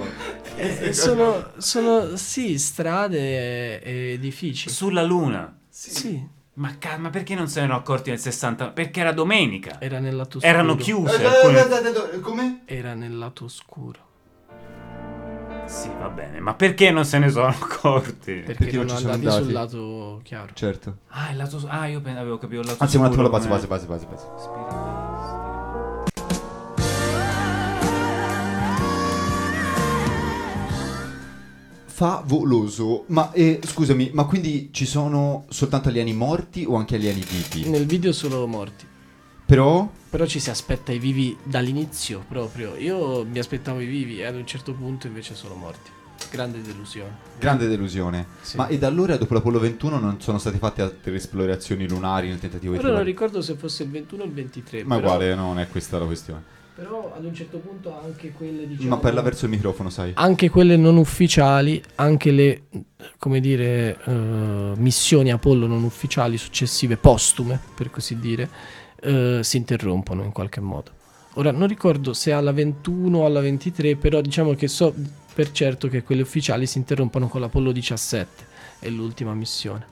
Sono sì, strade e edifici. Sulla Luna. Sì, Ma perché non se ne erano accorti nel 60? Perché era domenica. era nel lato oscuro. Erano chiuse alcune... Come? Era nel lato oscuro. Sì, va bene, ma perché non se ne sono accorti? Perché non non ci sono andati sul andati? lato chiaro. Certo. Ah, il lato... Ah, io avevo capito il lato Anzi, un attimo la scuro base, come- base. Spiritualistico. Favoloso. Ma scusami, ma quindi ci sono soltanto alieni morti o anche alieni vivi? Nel video solo morti. Però Però ci si aspetta i vivi dall'inizio proprio. Io mi aspettavo i vivi e ad un certo punto invece sono morti. Grande delusione. grande delusione. Sì. Ma e da allora, dopo l'Apollo 21, non sono state fatte altre esplorazioni lunari nel tentativo di Ora non trovare... ricordo se fosse il 21 o il 23. Ma però, uguale, non è questa la questione. Però ad un certo punto anche quelle, diciamo, Ma parla verso il microfono, sai? anche quelle non ufficiali, anche le, come dire, missioni Apollo non ufficiali successive, postume per così dire, si interrompono in qualche modo. Ora non ricordo se alla 21 o alla 23, però diciamo che so per certo che quelle ufficiali si interrompono con l'Apollo 17, è l'ultima missione.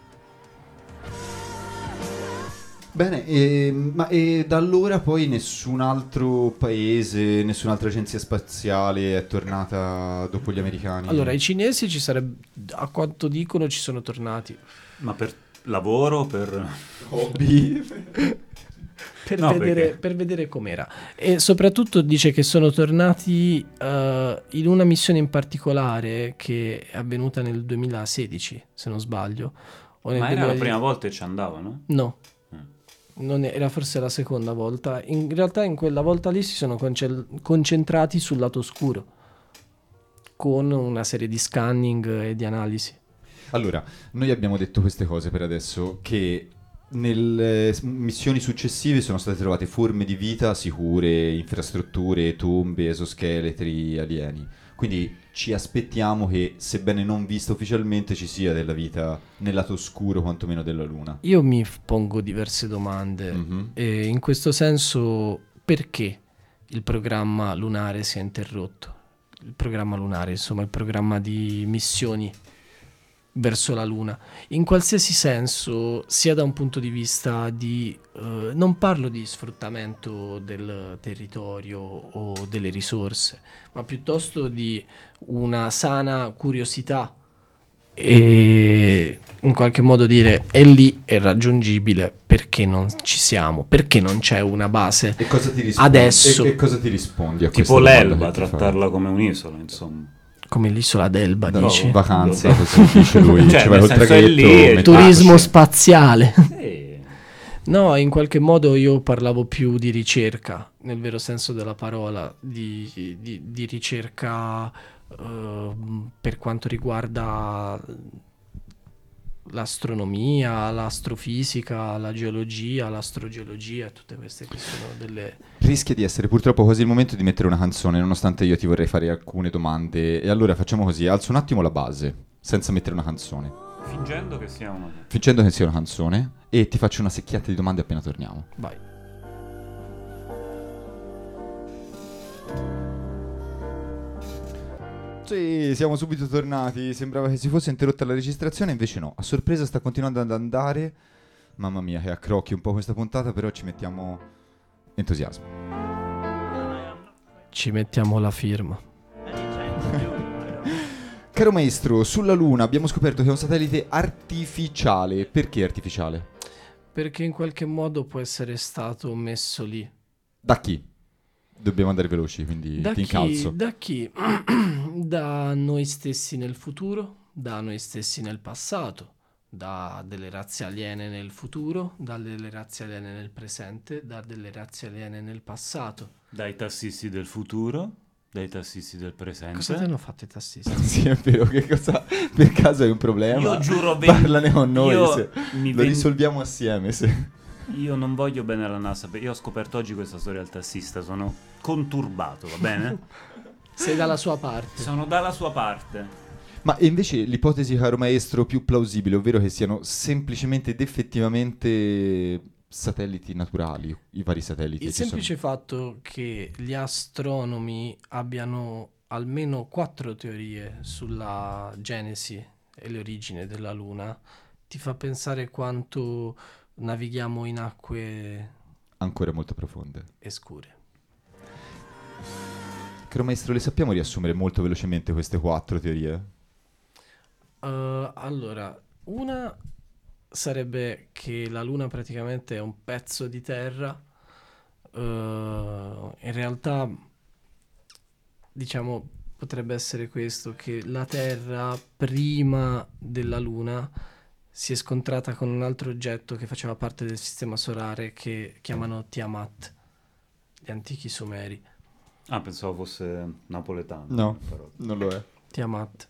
Bene, ma da allora poi nessun altro paese, nessun'altra agenzia spaziale è tornata dopo gli americani? Allora, i cinesi ci sarebbe, a quanto dicono, ci sono tornati Ma per lavoro, per... hobby? per, No, vedere, perché? per vedere com'era. E soprattutto dice che sono tornati in una missione in particolare che è avvenuta nel 2016, se non sbaglio. O nel Ma era la 2010. prima volta che ci andavano? No. Era forse la seconda volta. In realtà in quella volta lì si sono concentrati sul lato oscuro con una serie di scanning e di analisi. Allora, noi abbiamo detto queste cose per adesso, che nelle missioni successive sono state trovate forme di vita sicure, infrastrutture, tombe, esoscheletri, alieni. Quindi ci aspettiamo che, sebbene non vista ufficialmente, ci sia della vita nel lato oscuro, quantomeno della Luna. Io mi pongo diverse domande Mhm. e in questo senso perché il programma lunare si è interrotto? Il programma lunare, insomma, il programma di missioni verso la Luna, in qualsiasi senso, sia da un punto di vista di, non parlo di sfruttamento del territorio o delle risorse, ma piuttosto di una sana curiosità e in qualche modo dire è lì, è raggiungibile, perché non ci siamo, perché non c'è una base E cosa ti rispondi? adesso, E cosa ti rispondi a Tipo questa domanda l'Elba, che ti fai? trattarla come un'isola, insomma. come l'isola d'Elba, No, dici? vacanza, così dice lui. Cioè, ci vai nel col senso è traghetto, lì, metti- Turismo Pace. spaziale. Sì. No, in qualche modo io parlavo più di ricerca, nel vero senso della parola, di ricerca per quanto riguarda l'astronomia, l'astrofisica, la geologia, l'astrogeologia, tutte queste che sono delle... Rischia di essere purtroppo quasi il momento di mettere una canzone, nonostante io ti vorrei fare alcune domande. E allora facciamo così, alzo un attimo la base, senza mettere una canzone, Fingendo che sia una... fingendo che sia una canzone, e ti faccio una secchiata di domande appena torniamo. Vai. Sì, siamo subito tornati, sembrava che si fosse interrotta la registrazione, invece no, a sorpresa sta continuando ad andare. Mamma mia, che accrocchi un po' questa puntata, però ci mettiamo entusiasmo. Ci mettiamo la firma. Caro maestro, sulla Luna abbiamo scoperto che è un satellite artificiale. Perché artificiale? Perché in qualche modo può essere stato messo lì. Da chi? Dobbiamo andare veloci, quindi Da ti incalzo. chi? Da chi? Da noi stessi nel futuro, da noi stessi nel passato, da delle razze aliene nel futuro, da delle razze aliene nel presente, da delle razze aliene nel passato. Dai tassisti del futuro, dai tassisti del presente. Cosa ti hanno fatto i tassisti? Sì, è vero, che cosa... Per caso hai un problema? Io giuro... Parlane con noi, io se... mi lo ven- risolviamo assieme. Se... Io non voglio bene alla NASA, perché io ho scoperto oggi questa storia del tassista, sono conturbato, va bene? Sei dalla sua parte. Sono dalla sua parte. Ma invece l'ipotesi, caro maestro, più plausibile, ovvero che siano semplicemente ed effettivamente satelliti naturali, i vari satelliti. Il ci sono. semplice fatto che gli astronomi abbiano almeno 4 teorie sulla genesi e le origini della Luna ti fa pensare quanto navighiamo in acque Ancora molto profonde. e scure. Caro maestro, le sappiamo riassumere molto velocemente queste 4 teorie? Allora, una sarebbe che la Luna praticamente è un pezzo di terra. In realtà, diciamo, potrebbe essere questo, che la Terra prima della Luna si è scontrata con un altro oggetto che faceva parte del sistema solare che chiamano Tiamat, gli antichi Sumeri. Ah, pensavo fosse napoletano. No, Però. non lo è. Tiamat.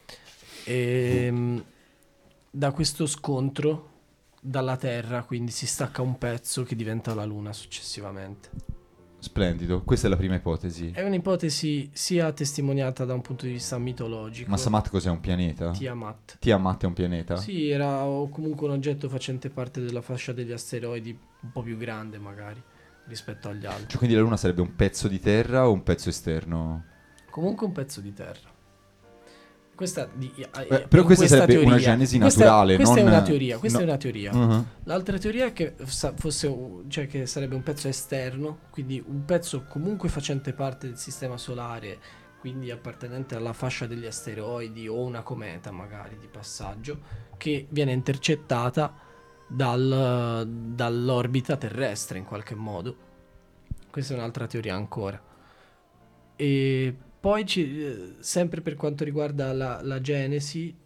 E da questo scontro dalla Terra quindi si stacca un pezzo che diventa la Luna successivamente. Splendido, questa è la prima ipotesi. È un'ipotesi sia testimoniata da un punto di vista mitologico. Ma Samat cos'è, un pianeta? Tiamat. Tiamat è un pianeta? Sì, era comunque un oggetto facente parte della fascia degli asteroidi, un po' più grande magari rispetto agli altri. Cioè, quindi la Luna sarebbe un pezzo di terra o un pezzo esterno? Comunque un pezzo di terra. Questa però questa sarebbe teoria, una genesi naturale, questa non... è una teoria, questa no. è una teoria. Uh-huh. L'altra teoria è che cioè che sarebbe un pezzo esterno, quindi un pezzo comunque facente parte del sistema solare, quindi appartenente alla fascia degli asteroidi o una cometa magari di passaggio, che viene intercettata dall'orbita terrestre in qualche modo. Questa è un'altra teoria ancora. E poi sempre per quanto riguarda la Genesi,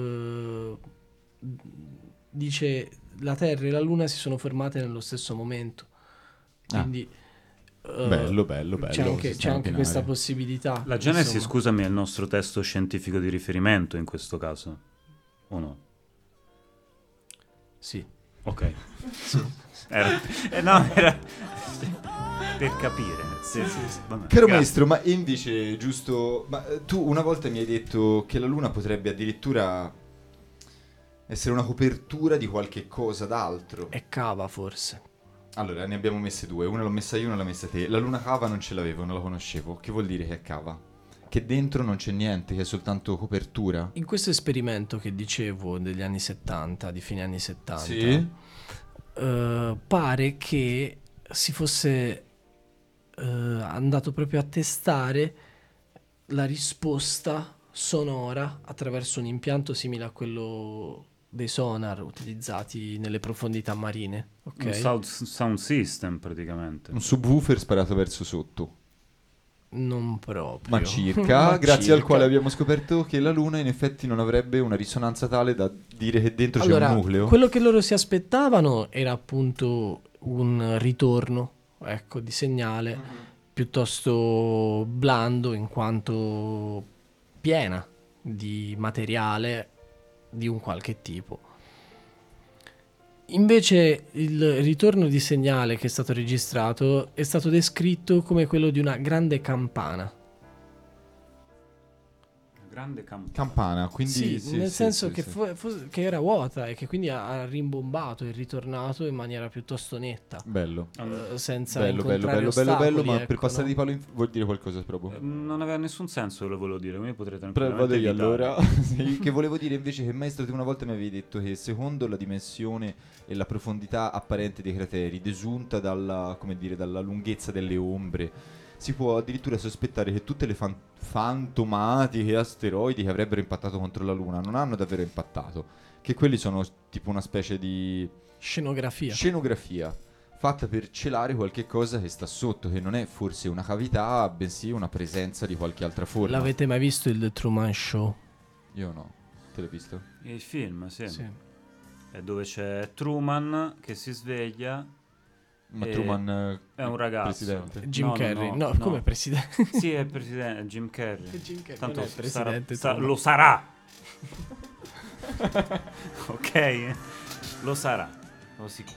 dice la Terra e la Luna si sono formate nello stesso momento. Quindi Bello. c'è anche questa possibilità. La Genesi, insomma. scusami, è il nostro testo scientifico di riferimento in questo caso, o no? Sì. Ok. Era per capire. Sì. Vabbè, Caro grazie. maestro, ma invece, giusto... Ma tu una volta mi hai detto che la Luna potrebbe addirittura essere una copertura di qualche cosa d'altro. È cava forse. Allora, ne abbiamo messe 2. Una l'ho messa io, una l'ho messa te. La Luna cava non ce l'avevo, non la conoscevo. Che vuol dire che è cava? Che dentro non c'è niente, che è soltanto copertura? In questo esperimento che dicevo degli anni 70, di fine anni 70, Sì? pare che si fosse andato proprio a testare la risposta sonora attraverso un impianto simile a quello dei sonar utilizzati nelle profondità marine, ok? Un sound system praticamente. Un subwoofer sparato verso sotto. Non proprio. Ma circa, Ma grazie al circa. quale abbiamo scoperto che la Luna in effetti non avrebbe una risonanza tale da dire che dentro c'è Allora, un nucleo. quello che loro si aspettavano era appunto un ritorno, ecco, di segnale piuttosto blando in quanto piena di materiale di un qualche tipo. Invece il ritorno di segnale che è stato registrato è stato descritto come quello di una grande campana. Grande campo. Campana, quindi... Sì, nel senso sì, che, sì. che era vuota e che quindi ha rimbombato e ritornato in maniera piuttosto netta, Bello. senza Bello, incontrare ostacoli, ma ecco, per passare no? di palo vuol dire qualcosa proprio. Non aveva nessun senso, lo volevo dire, quindi potrei Però tranquillamente vado io evitare. allora. Sì, che volevo dire invece che maestro tu una volta mi avevi detto che secondo la dimensione e la profondità apparente dei crateri desunta dalla, come dire, dalla lunghezza delle ombre, si può addirittura sospettare che tutte le fantomatiche asteroidi che avrebbero impattato contro la Luna non hanno davvero impattato, che quelli sono tipo una specie di Scenografia. scenografia fatta per celare qualche cosa che sta sotto, che non è forse una cavità, bensì una presenza di qualche altra forma. L'avete mai visto il The Truman Show? Io no, te l'hai visto? Il film, sì. Sì. È dove c'è Truman che si sveglia. Ma E Truman è un ragazzo. presidente. Jim No, Carrey. no, No, come presidente? Sì, è il presidente, è Jim Carrey. Jim Carrey Tanto non è presidente, lo sarà. Ok? Lo sarà, lo sicuro.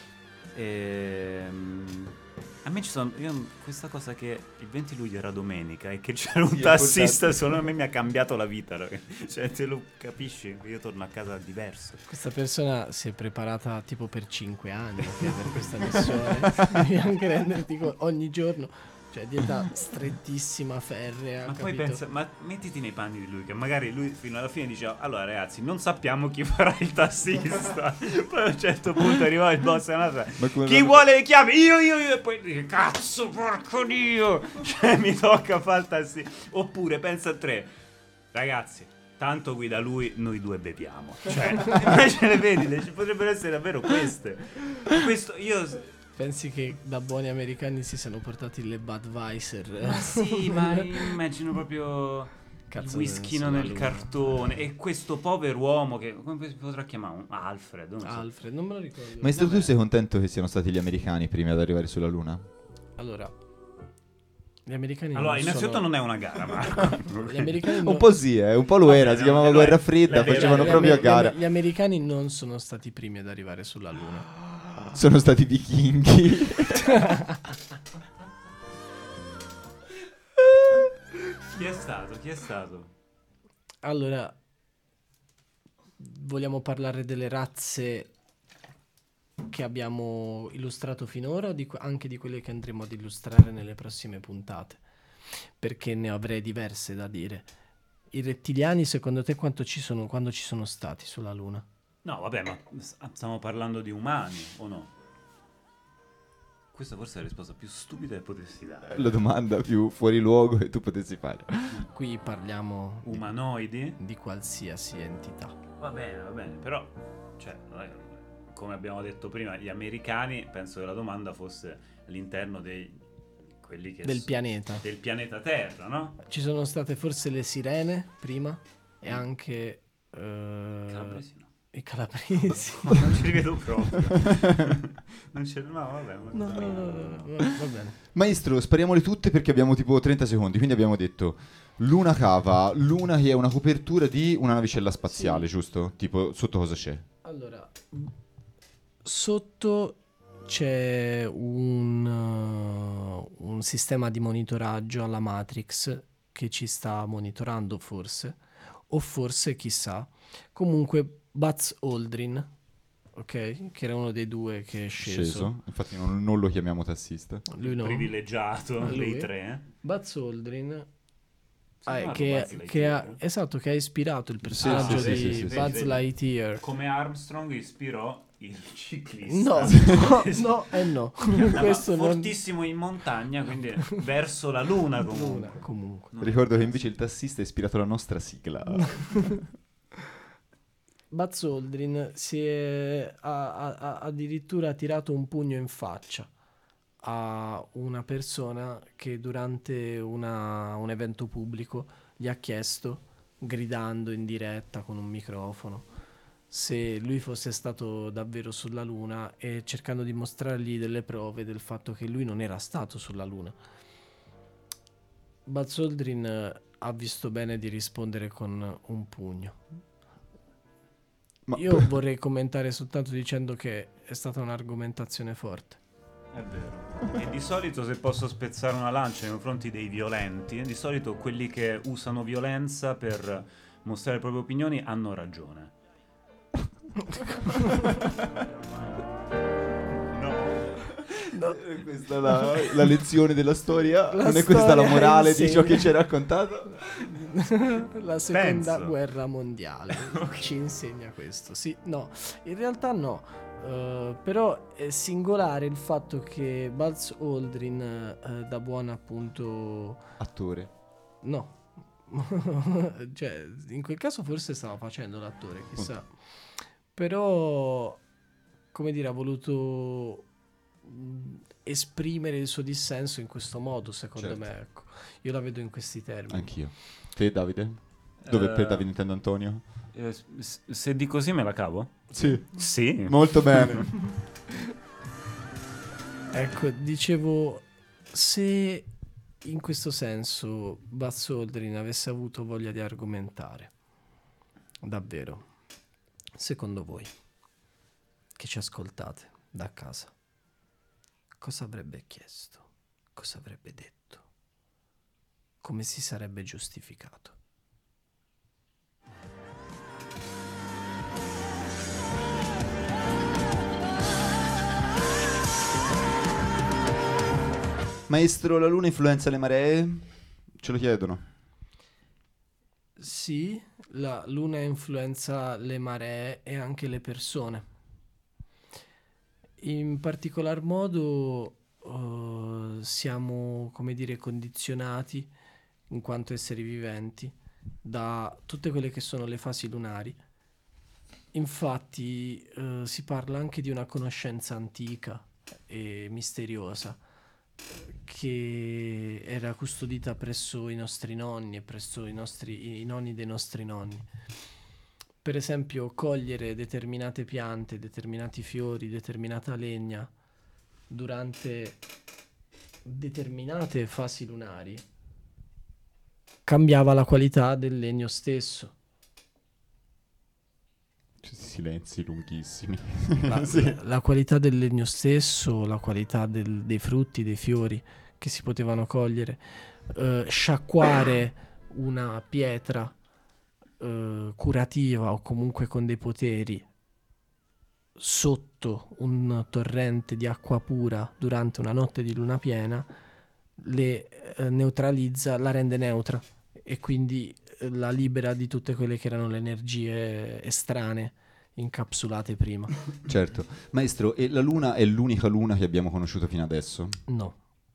A me questa cosa che il 20 luglio era domenica e che c'era un Sì, è tassista, importante. secondo me mi ha cambiato la vita. Cioè, te lo capisci? Io torno a casa diverso. Questa persona si è preparata tipo per 5 anni per questa missione. Devi anche renderti ogni giorno. Cioè dieta strettissima, ferrea. Ma poi capito? pensa, ma mettiti nei panni di lui, che magari lui fino alla fine diceva: allora ragazzi, non sappiamo chi farà il tassista. Poi a un certo punto arrivava il boss chi vuole le chiavi? Io. E poi dice: cazzo, porco Dio. Cioè mi tocca fare il tassista. Oppure pensa a 3. Ragazzi, tanto guida lui, noi 2 beviamo. Cioè, invece le vedi, ci potrebbero essere davvero queste. Questo io... Pensi che da buoni americani si siano portati le Budweiser? Ma sì, ma immagino proprio Cazzo, il whisky sulla nel luna. cartone e questo povero uomo che come si potrà chiamare? Alfred, non so. Alfred, non me lo ricordo. Maestro, tu sei contento che siano stati gli americani primi ad arrivare sulla Luna? Allora, gli americani Allora, non innanzitutto sono... non è una gara, Marco. Gli americani Un non- po' sì, un po' lo era, Vabbè, si no, chiamava lo è. Guerra Fredda, È vero. facevano Gli proprio a amer- gara. Gli americani non sono stati i primi ad arrivare sulla Luna. Sono stati vichinghi. Chi è stato? Chi è stato? Allora, vogliamo parlare delle razze che abbiamo illustrato finora o anche di quelle che andremo ad illustrare nelle prossime puntate? Perché ne avrei diverse da dire. I rettiliani, secondo te, quando ci sono stati sulla Luna? No, vabbè, ma stiamo parlando di umani, o no? Questa forse è la risposta più stupida che potessi dare. La domanda più fuori luogo che tu potessi fare. Qui parliamo Umanoidi? di qualsiasi entità. Va bene, però, cioè, come abbiamo detto prima, gli americani, penso che la domanda fosse all'interno dei quelli che Del pianeta. del pianeta Terra, no? Ci sono state forse le sirene prima e anche Calabresi no. i calabresi. Non ci rivedo proprio. Non c'è, no, vabbè. No, va bene. Maestro, spariamole tutte perché abbiamo tipo 30 secondi, quindi abbiamo detto Luna cava, Luna che è una copertura di una navicella spaziale, giusto? Tipo, sotto cosa c'è? Allora, sotto c'è un sistema di monitoraggio alla Matrix che ci sta monitorando forse, o forse chissà. Comunque Buzz Aldrin, ok? Che era uno dei due che è sceso. Infatti non lo chiamiamo tassista. Lui no. Privilegiato Lui? dei 3. Buzz Aldrin chiamato che, Buzz che ha, Lightyear? esatto, che ha ispirato il personaggio sì, di sì, sì, Buzz vedi. Lightyear. Come Armstrong ispirò il ciclista. No. Andava Questo non... fortissimo in montagna, quindi verso la luna comunque. Luna, comunque. Non è Ricordo che così. invece il tassista ha ispirato la nostra sigla. Buzz Aldrin ha addirittura tirato un pugno in faccia a una persona che durante un evento pubblico gli ha chiesto, gridando in diretta con un microfono, se lui fosse stato davvero sulla Luna e cercando di mostrargli delle prove del fatto che lui non era stato sulla Luna. Buzz Aldrin ha visto bene di rispondere con un pugno. Ma Io vorrei commentare soltanto dicendo che è stata un'argomentazione forte. È vero. E di solito, se posso spezzare una lancia nei confronti dei violenti, di solito quelli che usano violenza per mostrare le proprie opinioni hanno ragione. No. Questa è la lezione della storia. La Non è questa la storia morale di ciò insegna. che ci hai raccontato? La seconda Penso. guerra mondiale ci insegna questo. Sì, no, in realtà no. Però è singolare il fatto che Buzz Aldrin, da buon appunto, Attore. no, cioè in quel caso forse stava facendo l'attore, chissà. Però, come dire, ha voluto esprimere il suo dissenso in questo modo, secondo Certo. me, ecco. Io la vedo in questi termini. Anch'io. Te, Davide? Dove per Davide intendo Antonio? Se di così me la cavo? Sì. Sì. Molto bene. Ecco, dicevo, se in questo senso Buzz Aldrin avesse avuto voglia di argomentare, davvero, secondo voi, che ci ascoltate da casa, cosa avrebbe chiesto? Cosa avrebbe detto? Come si sarebbe giustificato? Maestro, la luna influenza le maree? Ce lo chiedono. Sì, la luna influenza le maree e anche le persone. In particolar modo siamo, come dire, condizionati in quanto esseri viventi da tutte quelle che sono le fasi lunari. Infatti si parla anche di una conoscenza antica e misteriosa che era custodita presso i nostri nonni e presso i nonni dei nostri nonni. Per esempio, cogliere determinate piante, determinati fiori, determinata legna durante determinate fasi lunari cambiava la qualità del legno stesso. Silenzi lunghissimi. La qualità del legno stesso, la qualità dei frutti, dei fiori che si potevano cogliere, sciacquare una pietra curativa o comunque con dei poteri sotto un torrente di acqua pura durante una notte di luna piena le neutralizza, la rende neutra e quindi la libera di tutte quelle che erano le energie estranee incapsulate prima. Certo. Maestro, e la luna è l'unica luna che abbiamo conosciuto fino adesso? No.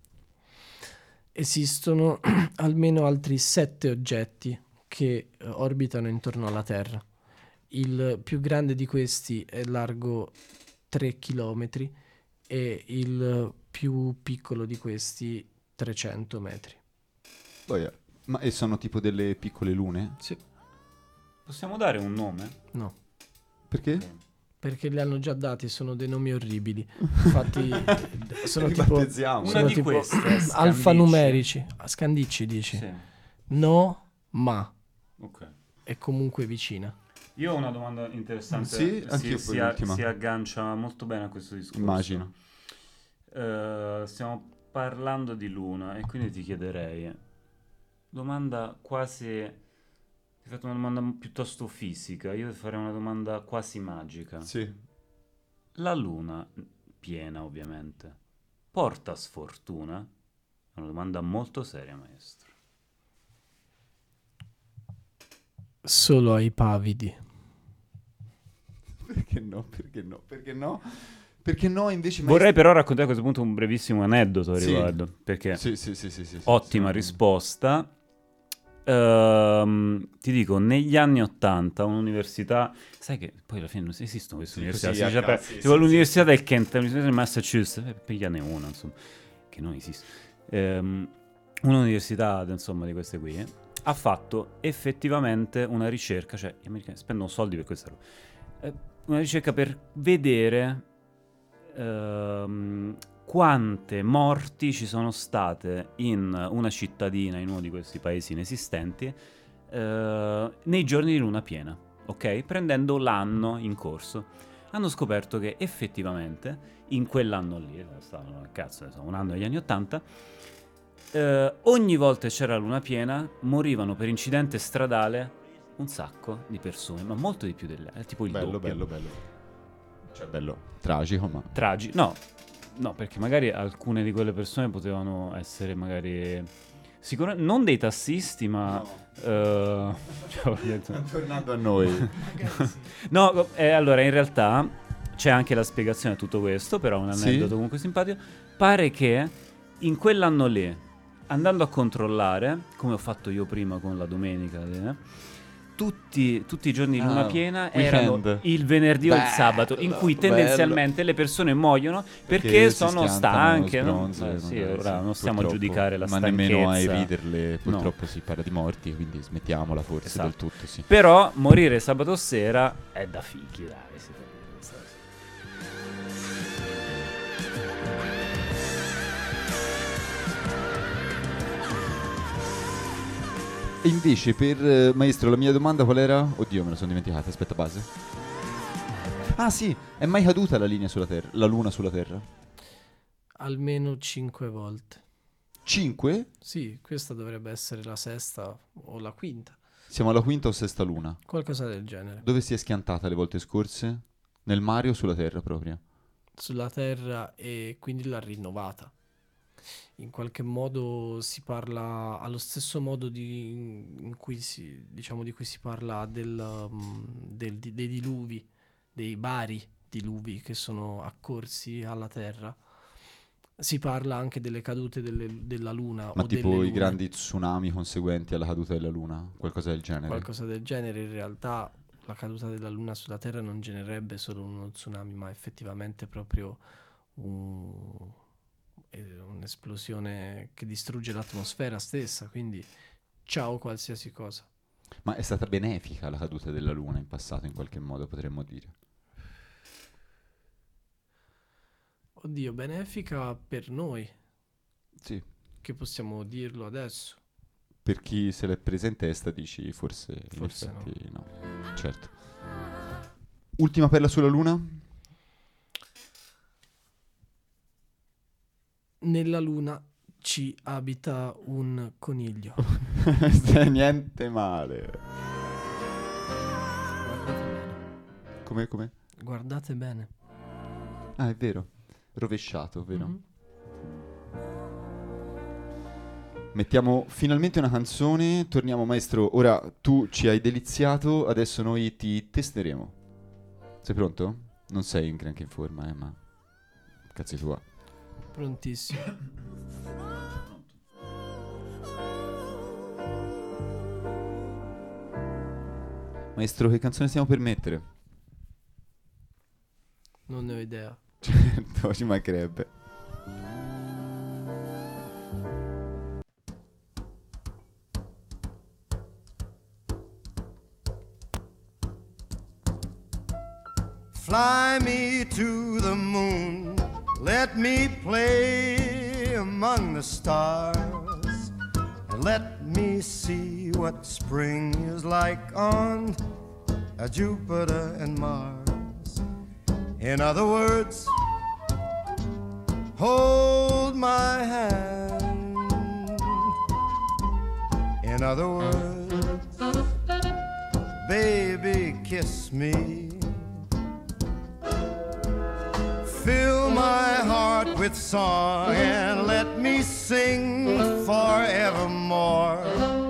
Esistono almeno altri 7 oggetti che orbitano intorno alla Terra. Il più grande di questi è largo 3 km e il più piccolo di questi 300 metri. Ma e sono tipo delle piccole lune? Sì. Possiamo dare un nome? No. Perché? Perché li hanno già dati, sono dei nomi orribili. Infatti sono Li tipo, battezziamo. sono Una di tipo queste è Scandicci. alfanumerici. Scandicci dici? Sì. No, ma Ok. è comunque vicina. Io ho una domanda interessante. Sì, anch'io poi l'ultima. Si aggancia molto bene a questo discorso. Immagino. Stiamo parlando di luna e quindi ti chiederei, domanda quasi... Ti ho fatto una domanda piuttosto fisica, io ti farei una domanda quasi magica. Sì. La luna piena, ovviamente, porta sfortuna? È una domanda molto seria, maestro. Solo ai pavidi. Perché no? Perché no? Perché no? Perché no invece... Vorrei però raccontare a questo punto un brevissimo aneddoto a Sì. riguardo, perché Sì. ottima risposta. Ti dico, negli anni 80 un'università, sai che poi alla fine non esistono queste università, così si dice, a caso, sì, tipo sì, l'università del Kent, l'università del Massachusetts, pigliane una, insomma, che non esiste. Un'università, insomma, di queste qui ha fatto effettivamente una ricerca, cioè gli americani spendono soldi per questa roba, una ricerca per vedere quante morti ci sono state in una cittadina, in uno di questi paesi inesistenti, nei giorni di luna piena, ok? Prendendo l'anno in corso. Hanno scoperto che effettivamente in quell'anno lì, stavano un anno degli anni 80, ogni volta che c'era la luna piena morivano per incidente stradale un sacco di persone, ma molto di più tipo il doppio. Bello. Cioè bello. Tragico, ma... No, perché magari alcune di quelle persone potevano essere magari sicuramente non dei tassisti, ma Tornando a noi. no, allora in realtà c'è anche la spiegazione a tutto questo, però un aneddoto comunque simpatico. Pare che in quell'anno lì, andando a controllare, come ho fatto io prima con la domenica, tutti i giorni di luna piena weekend. Erano il venerdì o il sabato, in cui tendenzialmente le persone muoiono perché sono stanche. Ora non stiamo a giudicare la stanchezza, ma nemmeno a riderle. Purtroppo si parla di morti, quindi smettiamola forse Esatto. del tutto, sì. Però morire sabato sera è da fighi, dai. E invece per maestro, la mia domanda qual era? Oddio, me la sono dimenticata, aspetta, base. Ah sì, è mai caduta la linea sulla Terra, la luna sulla Terra? Almeno 5 volte. 5? Sì, questa dovrebbe essere la sesta o la quinta. Siamo alla quinta o sesta luna? Qualcosa del genere. Dove si è schiantata le volte scorse? Nel mare o sulla Terra proprio? Sulla Terra e quindi l'ha rinnovata. in qualche modo si parla allo stesso modo in cui diciamo, di cui si parla dei diluvi, dei vari diluvi che sono accorsi alla Terra. Si parla anche delle cadute della Luna Ma o tipo delle i lune. grandi tsunami conseguenti alla caduta della Luna, qualcosa del genere. Qualcosa del genere. In realtà la caduta della Luna sulla Terra non genererebbe solo uno tsunami, ma effettivamente proprio un'esplosione che distrugge l'atmosfera stessa, quindi ciao qualsiasi cosa. Ma è stata benefica la caduta della Luna in passato, in qualche modo, potremmo dire. Oddio, benefica per noi, Sì. che possiamo dirlo adesso. Per chi se l'è presa in testa dici forse in Forse effetti no. Certo. Ultima perla sulla Luna? Nella Luna ci abita un coniglio. Niente male. Guardate bene. Come? Guardate bene. Ah, è vero. Rovesciato, vero? Mhm. Mettiamo finalmente una canzone. Torniamo, maestro. Ora tu ci hai deliziato, adesso noi ti testeremo. Sei pronto? Non sei in granché in forma, ma cazzo tua. Prontissimo. Maestro, che canzone stiamo per mettere? Non ne ho idea. Certo, ci mancherebbe. Fly me to the moon, let me play among the stars, and let me see what spring is like on Jupiter and Mars. In other words, hold my hand. In other words, baby, kiss me. Fill my heart with song and let me sing forevermore.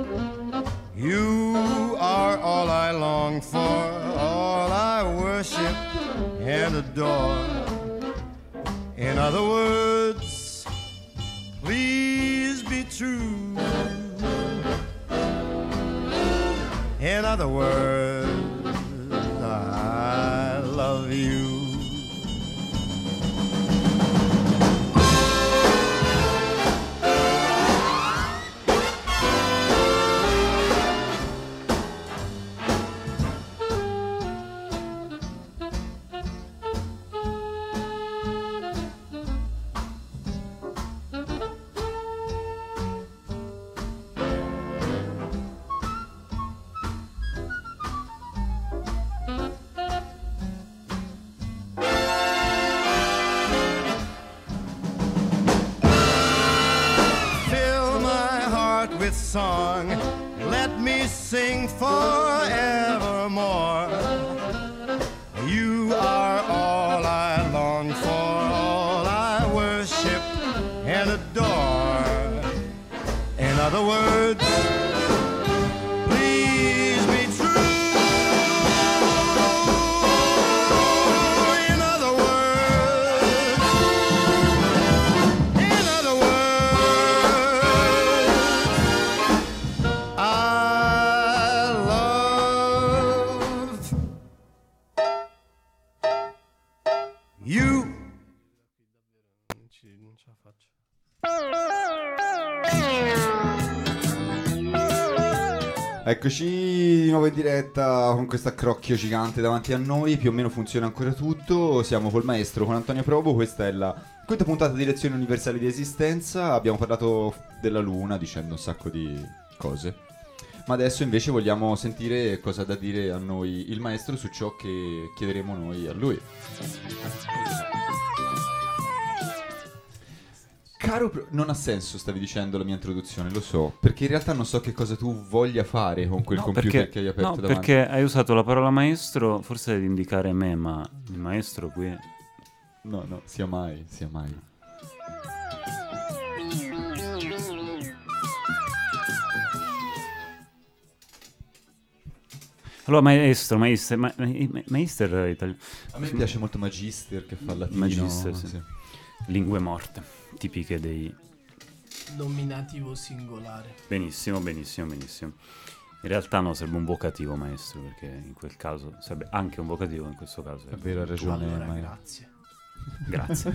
You are all I long for, all I worship and adore. In other words, please be true. In other words, I love you. Song, let me sing forevermore. You are all I long for, all I worship and adore. In other words, please be true. In other words, I love you. Non ce la faccio. Eccoci di nuovo in diretta con questo accrocchio gigante davanti a noi. Più o meno funziona ancora tutto. Siamo col maestro, con Antonio Probo. Questa è la quinta puntata di Lezioni Universali di Esistenza. Abbiamo parlato della Luna dicendo un sacco di cose, ma adesso invece vogliamo sentire cosa ha da dire a noi il maestro su ciò che chiederemo noi a lui. Caro, non ha senso, stavi dicendo la mia introduzione, lo so, perché in realtà non so che cosa tu voglia fare con quel computer che hai aperto davanti. Perché hai usato la parola maestro, forse ad indicare me, ma il maestro qui... No, sia mai. Allora, Magister italiano. A me piace molto Magister che fa latino. Magister, sì. Lingue morte, tipiche dei... Nominativo singolare. Benissimo. In realtà no, sarebbe un vocativo maestro, perché in quel caso sarebbe anche un vocativo, in questo caso È vero, ha ragione. Allora, maestro. grazie.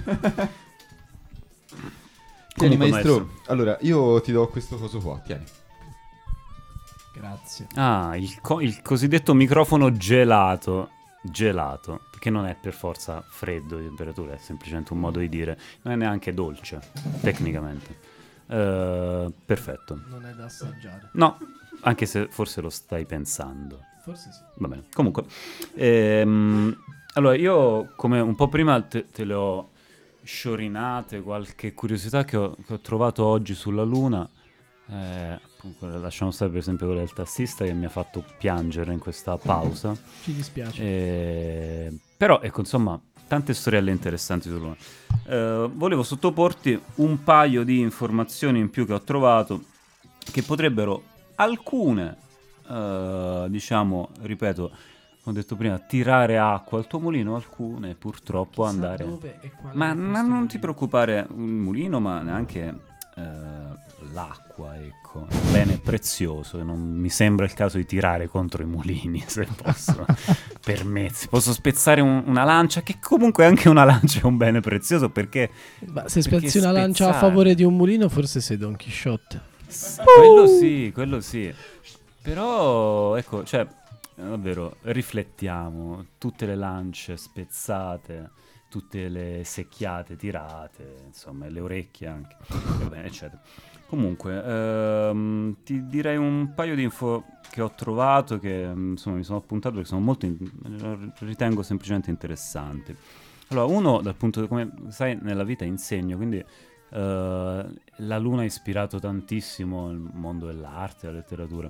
Tieni, Comunque, maestro. Allora, io ti do questo coso qua, tieni. Grazie. Ah, il cosiddetto microfono gelato, che non è per forza freddo di temperatura, è semplicemente un modo di dire, non è neanche dolce, tecnicamente. Perfetto. Non è da assaggiare. No, anche se forse lo stai pensando. Forse sì. Va bene, comunque. Allora, io come un po' prima te le ho sciorinate qualche curiosità che ho trovato oggi sulla Luna. Appunto, lasciamo stare per esempio quella del tassista che mi ha fatto piangere in questa pausa. Ci dispiace. Però ecco, insomma, tante storielle interessanti sulla Luna. Volevo sottoporti un paio di informazioni in più che ho trovato, che potrebbero alcune, diciamo, ripeto, come ho detto prima, tirare acqua al tuo mulino, alcune purtroppo Chissà andare... dove e quale Ma è questo non mulino. ti preoccupare, un mulino, ma neanche l'acqua, ecco, è un bene prezioso e non mi sembra il caso di tirare contro i mulini, se posso permettersi. Posso spezzare una lancia, che comunque anche una lancia è un bene prezioso, perché... Ma se perché spezzi una lancia a spezzare? favore di un mulino, forse sei Don Chisciotte. Quello sì. Però, ecco, cioè, davvero, riflettiamo, tutte le lance spezzate, tutte le secchiate tirate, insomma, le orecchie anche, va bene, eccetera. Comunque, ti direi un paio di info che ho trovato, che insomma mi sono appuntato perché sono molto, ritengo semplicemente interessanti. Allora, uno, dal punto di, come sai, nella vita insegno, quindi la Luna ha ispirato tantissimo il mondo dell'arte, della letteratura.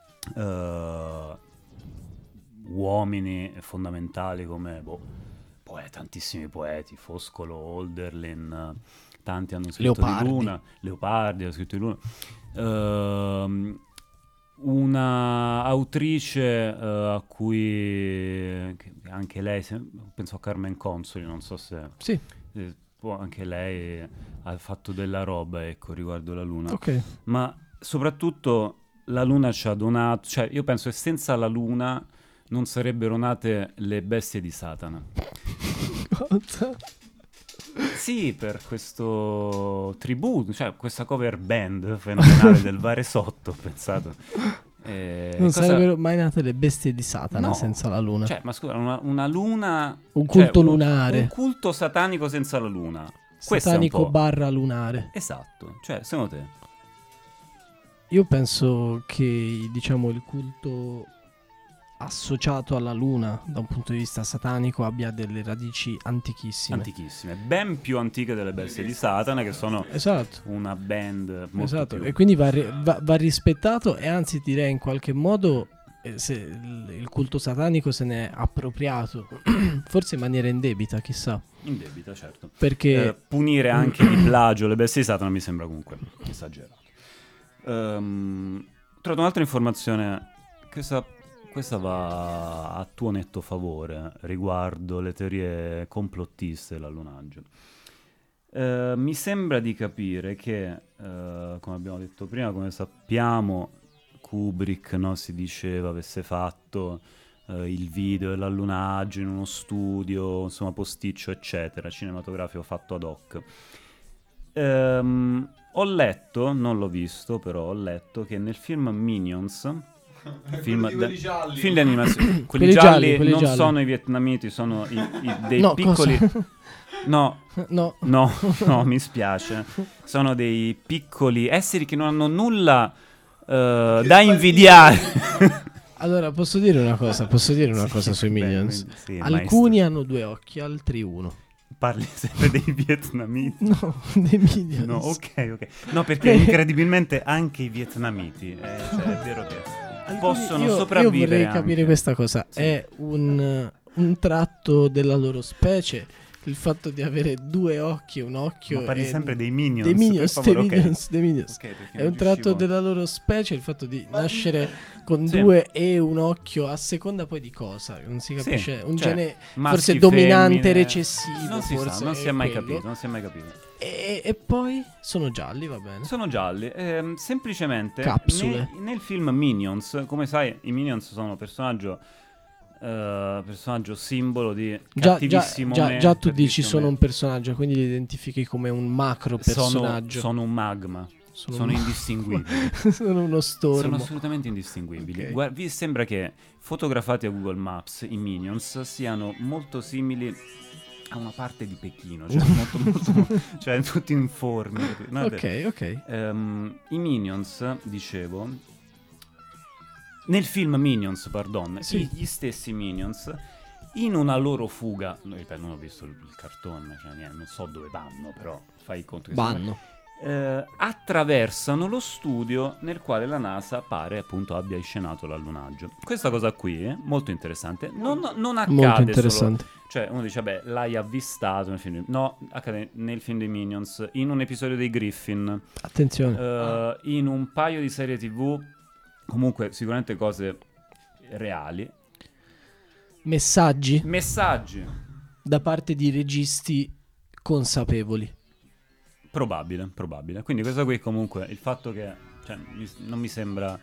Uomini fondamentali come tantissimi poeti, Foscolo, Hölderlin, tanti hanno scritto Leopardi. di Luna, Leopardi ha scritto di Luna. Una autrice a cui anche lei, penso a Carmen Consoli, non so se Sì, anche lei ha fatto della roba, ecco, riguardo la Luna. ok. Ma soprattutto la Luna ci ha donato, cioè io penso che senza la Luna non sarebbero nate le bestie di Satana. Cosa? Sì, per questo tributo, cioè questa cover band fenomenale del Vare Sotto, ho pensato. Non sarebbero mai nate le bestie di Satana No. senza la luna. Cioè, ma scusa, una luna... Un cioè, culto lunare. Un culto satanico senza la Luna. Questo è un Satanico po'... barra lunare. Esatto, cioè, secondo te... Io penso che, diciamo, il culto associato alla luna da un punto di vista satanico abbia delle radici antichissime. Antichissime, ben più antiche delle bestie di Satana, che sono Esatto. una band molto Esatto, più... e quindi va rispettato, e anzi direi in qualche modo se il culto satanico se ne è appropriato, forse in maniera indebita, chissà. in debita, certo. Perché Punire anche di plagio le bestie di Satana mi sembra comunque esagerato. Ho trovato un'altra informazione, questa va a tuo netto favore riguardo le teorie complottiste dell'allunaggio. Mi sembra di capire che, come abbiamo detto prima, come sappiamo, Kubrick, no, si diceva avesse fatto il video dell'allunaggio in uno studio, insomma, posticcio, eccetera, cinematografico fatto ad hoc. Ho letto, non l'ho visto, però ho letto che nel film Minions, film di animazione, quelli gialli quelli non gialli. sono i vietnamiti, sono dei No, piccoli... cosa? No, No. no, mi spiace. Sono dei piccoli esseri che non hanno nulla da invidiare. Allora, posso dire una cosa sui beh, Minions. quindi sì, Alcuni hanno 2 occhi, altri 1. Parli sempre dei vietnamiti. No, dei Minions. No, ok. No, perché incredibilmente anche i vietnamiti, cioè, è vero che possono sopravvivere. Io vorrei capire anche. questa cosa. Sì. È un tratto della loro specie il fatto di avere due occhi e un occhio. Ma parli e- sempre dei Minions. Dei Minions, per favore, dei ok. Minions, dei Minions. Ok, perché È non un tratto riuscivo- della loro specie il fatto di nascere con Sì. due e un occhio a seconda poi di cosa. Non si Sì, capisce. Un cioè, gene maschi, forse dominante, femmine. recessivo. Non si forse sa, non è si è mai quello. capito, non si è mai capito. E poi sono gialli, va bene. Sono gialli, semplicemente Capsule. nel film Minions, come sai, i Minions sono personaggio simbolo di cattivissimo già tu dici cattivissimo sono me. un personaggio, quindi li identifichi come un macro personaggio. Sono un magma, sono un- indistinguibili. sono uno Sono stormo. assolutamente indistinguibili. Ok. Vi sembra che fotografati a Google Maps i Minions siano molto simili a una parte di Pechino, cioè cioè tutti informi. No, è vero. Ok. I Minions, dicevo, nel film Minions, pardon, Sì. gli stessi Minions, in una loro fuga, ripeto, non ho visto il cartone, cioè, non so dove vanno, però fai conto che Vanno. attraversano lo studio nel quale la NASA pare appunto abbia inscenato l'allunaggio. Questa cosa qui è molto interessante. Non accade Molto interessante. solo, cioè uno dice vabbè l'hai avvistato nel film, no, accade nel film dei Minions, in un episodio dei Griffin, Attenzione. in un paio di serie TV, comunque sicuramente cose reali. Messaggi Messaggi. da parte di registi consapevoli. Probabile. Quindi questo qui comunque, il fatto che cioè, non mi sembra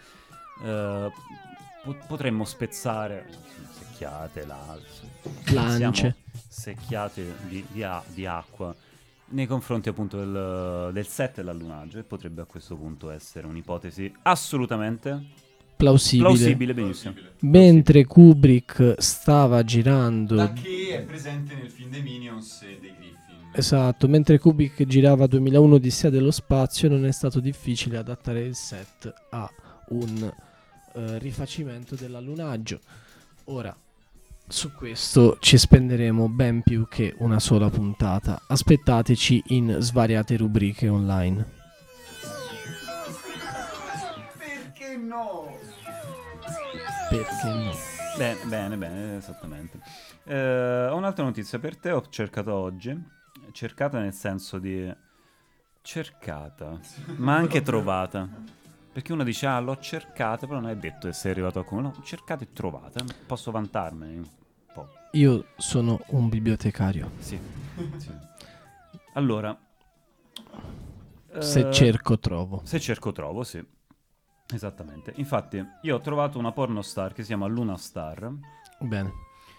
potremmo spezzare secchiate, Lance. secchiate di acqua nei confronti appunto del set dell'allunaggio, e potrebbe a questo punto essere un'ipotesi assolutamente plausibile, benissimo. Mentre Kubrick stava girando. che è presente nel film dei Minions e dei Griffin. Esatto, mentre Kubrick girava 2001 Odissea dello spazio, non è stato difficile adattare il set a un rifacimento dell'allunaggio. Ora, su questo ci spenderemo ben più che una sola puntata. Aspettateci in svariate rubriche online. Perché no? Perché no? Bene, esattamente. Ho un'altra notizia per te, ho cercato oggi. Cercata nel senso di cercata, ma anche trovata. Perché uno dice, l'ho cercata, però non è detto che sei arrivato a come. No, cercata e trovata. Posso vantarmene un po'. Io sono un bibliotecario. Sì. Allora. Se cerco, trovo. Se cerco, trovo, sì. Esattamente. Infatti, io ho trovato una pornostar che si chiama Luna Star. Bene.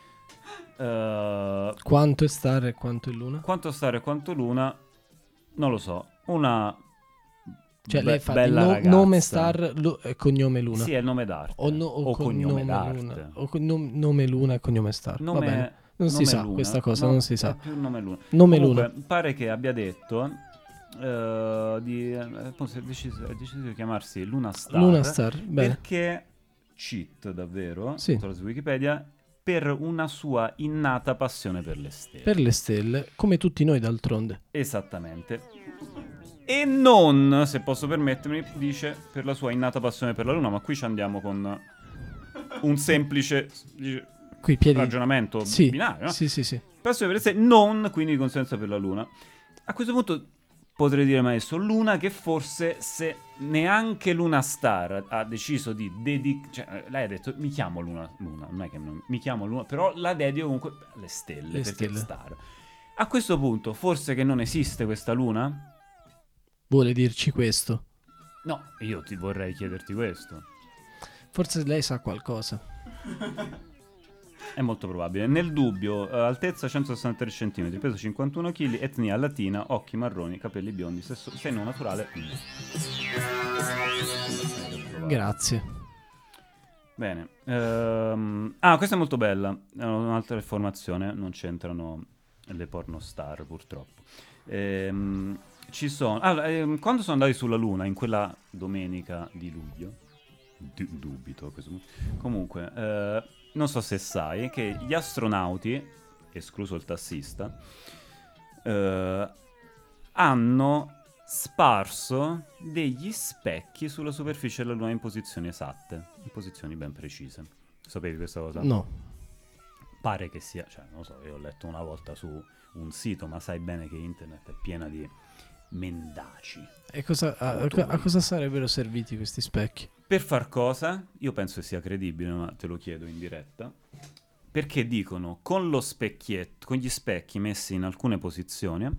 Quanto è Star e quanto è Luna? Quanto Star e quanto Luna, non lo so. Una Cioè lei fa bella ragazza. nome Star e cognome Luna. Sì, è il nome d'arte. O cognome d'arte. Luna. O nome Luna e cognome Star. Va bene. Non si nome sa Luna. questa cosa, No, non si sa. È più nome Luna. Nome Comunque, Luna. pare che abbia detto ha deciso di chiamarsi Luna Star. Luna Star, bene. Perché cheat davvero, Sì. su Wikipedia, per una sua innata passione per le stelle. Per le stelle, come tutti noi d'altronde. Esattamente. E non, se posso permettermi, dice per la sua innata passione per la Luna, ma qui ci andiamo con un semplice Qui piedi. ragionamento Sì, binario, no? sì. Passione per le stelle, non quindi di conseguenza per la Luna. A questo punto potrei dire, maestro, Luna, che forse se neanche Luna Star ha deciso di cioè lei ha detto mi chiamo Luna, non è che mi chiamo Luna, però la dedico comunque alle stelle, perché stelle. Star. A questo punto forse che non esiste questa Luna? Vuole dirci questo. No, io ti vorrei chiederti questo. Forse lei sa qualcosa. È molto probabile. Nel dubbio, altezza 163 cm, peso 51 kg, etnia latina, occhi marroni, capelli biondi, seno naturale. Grazie. Bene. Questa è molto bella. È un'altra informazione. Non c'entrano le pornostar, purtroppo. Ci sono. Quando sono andati sulla Luna, in quella domenica di luglio, dubito a questo punto. Comunque, non so se sai che gli astronauti, escluso il tassista, hanno sparso degli specchi sulla superficie della Luna in posizioni esatte, in posizioni ben precise. Sapevi questa cosa? No. pare che sia, cioè non lo so, io ho letto una volta su un sito, ma sai bene che internet è piena di mendaci. E a cosa sarebbero serviti questi specchi? Per far cosa? Io penso che sia credibile, ma te lo chiedo in diretta. Perché dicono con lo specchietto, con gli specchi messi in alcune posizioni,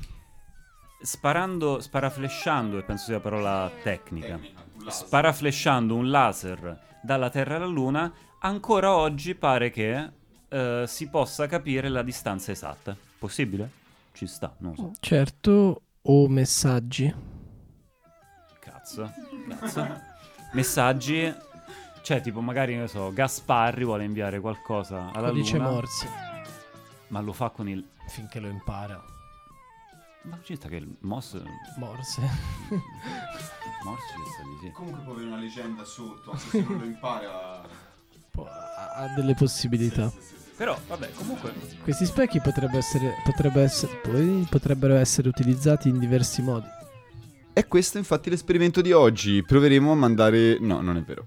sparaflesciando, e penso sia la parola tecnica, sparaflesciando un laser dalla Terra alla Luna, ancora oggi pare che si possa capire la distanza esatta. Possibile? Ci sta, non lo so. Certo, o messaggi. Cazzo. Messaggi, cioè tipo magari, non so, Gasparri vuole inviare qualcosa alla Codice Luna, Morse. ma lo fa con il... Finché lo impara. Ma ci sta che il Morse Morse. ci sta di sì. Comunque può avere una leggenda sotto, anche se non lo impara. Ha delle possibilità. Però, vabbè, comunque... Questi specchi potrebbero essere utilizzati in diversi modi. E questo infatti l'esperimento di oggi. Proveremo a mandare... No, non è vero.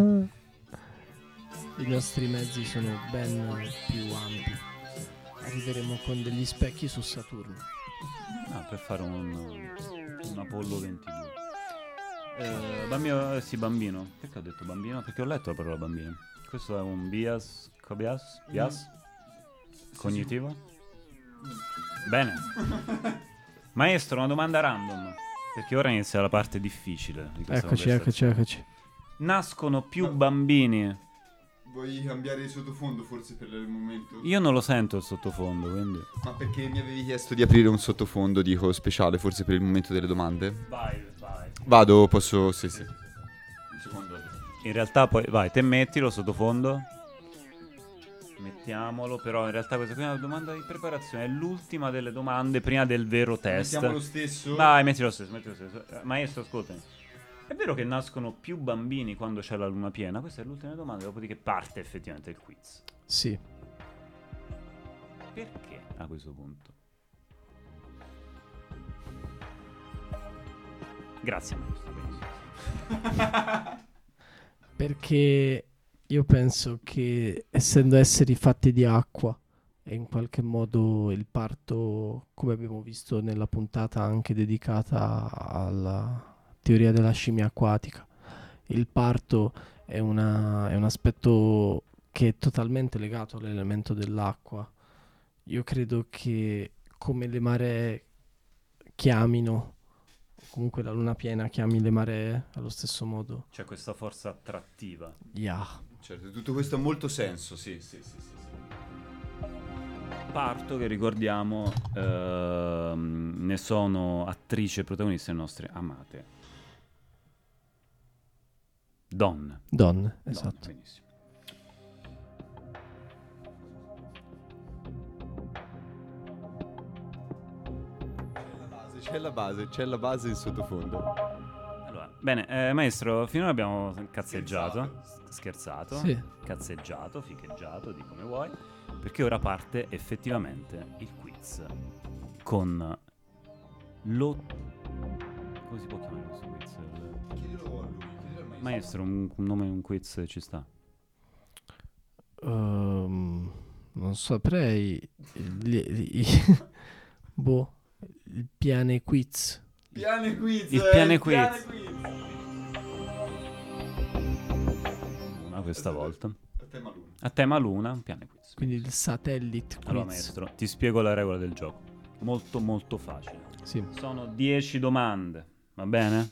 I nostri mezzi sono ben più ampi. Arriveremo con degli specchi su Saturno. Ah, per fare un Apollo 22. Bambino, sì, bambino. Perché ho detto bambino? Perché ho letto la parola bambino. Questo è un bias cognitivo? Bene. Maestro, una domanda random. Perché ora inizia la parte difficile di questa conversazione. Eccoci. Nascono più bambini. Vuoi cambiare il sottofondo forse per il momento? Io non lo sento il sottofondo, quindi... Ma perché mi avevi chiesto di aprire un sottofondo, dico, speciale, forse per il momento delle domande? Vai. Vado, posso... Sì. Un secondo. In realtà poi... Vai, te mettilo sottofondo. Mettiamolo, però in realtà questa qui è una domanda di preparazione. È l'ultima delle domande prima del vero test. Mettiamo lo stesso? Vai, mettilo lo stesso. Maestro, ascoltami. È vero che nascono più bambini quando c'è la luna piena? Questa è l'ultima domanda, dopodiché parte effettivamente il quiz. Sì. Perché a questo punto? Grazie, maestro. Perché io penso che, essendo esseri fatti di acqua, e in qualche modo il parto, come abbiamo visto nella puntata anche dedicata alla teoria della scimmia acquatica, il parto è un aspetto che è totalmente legato all'elemento dell'acqua. Io credo che come le maree chiamino, comunque la luna piena chiami le maree allo stesso modo. C'è questa forza attrattiva. Yeah. Certo, tutto questo ha molto senso, sì. Parto, che ricordiamo, ne sono attrici e protagoniste le nostre amate donne. Esatto. Benissimo. C'è la base in sottofondo. Allora, bene, maestro, finora abbiamo cazzeggiato, scherzato, Sì. cazzeggiato, ficheggiato, di come vuoi, perché ora parte effettivamente il quiz con lo... come si può chiamare questo quiz? Chiedilo a lui, Maestro, un nome, un quiz ci sta? Non saprei. Boh. Il piane quiz. Piane quiz. Il piane quiz. Una questa volta. A tema luna, un piane quiz. Quindi il satellite quiz. Allora, maestro, ti spiego la regola del gioco. Molto molto facile. Sì. Sono 10 domande, va bene?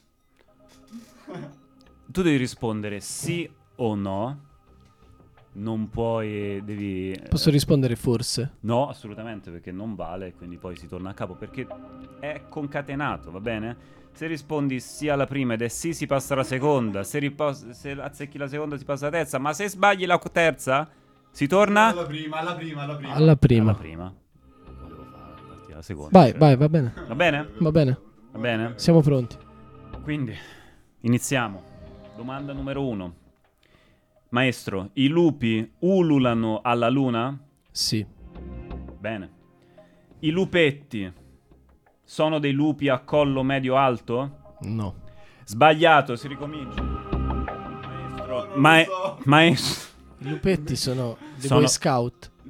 Tu devi rispondere sì o no. Non puoi, devi... Posso rispondere forse? No, assolutamente, perché non vale, quindi poi si torna a capo, perché è concatenato, va bene? Se rispondi sì alla prima ed è sì, si passa alla seconda. Se azzecchi la seconda si passa alla terza. Ma se sbagli la terza, si torna... Alla prima. Alla prima. Alla prima. Volevo farti alla seconda. Vai, va bene. Va bene? Va bene. Va bene? Siamo pronti. Quindi, iniziamo. Domanda numero 1. Maestro, i lupi ululano alla luna? Sì. Bene. I lupetti sono dei lupi a collo medio-alto? No. Sbagliato, si ricomincia. Maestro, maestro. I lupetti sono dei Sono- boy scout.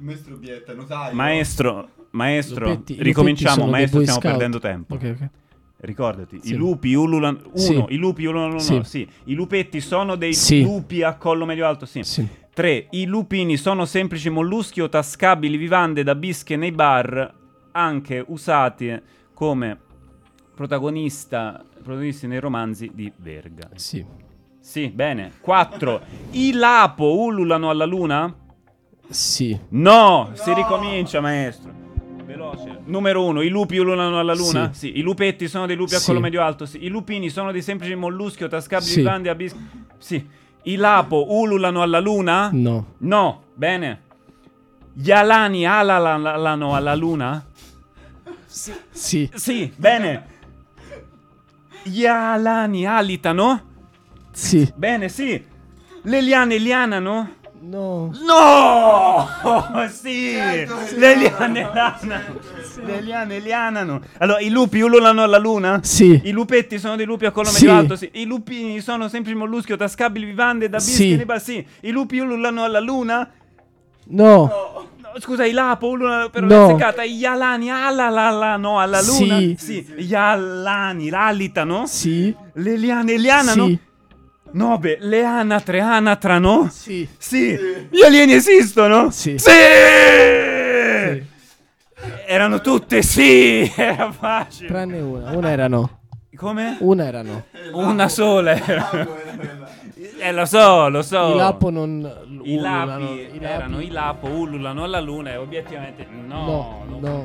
Il maestro obietta, notaio. Maestro, Lupetti- i ricominciamo, lupetti sono maestro, dei Boy stiamo Scout. perdendo tempo. Ok. Ricordati, Sì. i lupi ululano Sì. I lupi ululano Sì. sì. I lupetti sono dei Sì. lupi a collo medio-alto, sì. Sì. 3. I lupini sono semplici molluschi o tascabili vivande da bische nei bar, anche usati come protagonisti nei romanzi di Verga. Sì. Sì, bene. 4. I lapo ululano alla luna? Sì. No! Si ricomincia, maestro. Veloce. Numero 1. I lupi ululano alla luna? Sì. Sì. I lupetti sono dei lupi a Sì. collo medio-alto? Sì. I lupini sono dei semplici molluschi o tascabili Sì. vivandi a bische? Sì. I lapo ululano alla luna? No. No, bene. Gli alani alalano alla luna? Sì. Sì, bene. Gli alani alitano? Sì. Bene, sì. Le liane lianano? No. No! Sì! Le liane lianano. Le liane lianano. Allora, i lupi ululano alla luna? Sì. I lupetti sono dei lupi a collo Sì. medio-alto? Sì. I lupini sono semplici molluschi o tascabili vivande da bischi Sì. nei bar? Sì. I lupi ululano alla luna? No. No, scusa, i lapo ululano però No. l'hai seccata. Gli alani alalano alla luna? Sì. Gli alani alitano? Sì. Le liane lianano? Sì. No, beh, le anatre anatrano? Sì. Sì. Gli alieni esistono? Sì. Sì! Sì. Erano tutte sì! Era facile. Tranne una. Una era no. Come? Una era no. Una sola era. Lo so. I lapo non I ululano. lapi erano i lapo, ululano alla luna e obiettivamente no.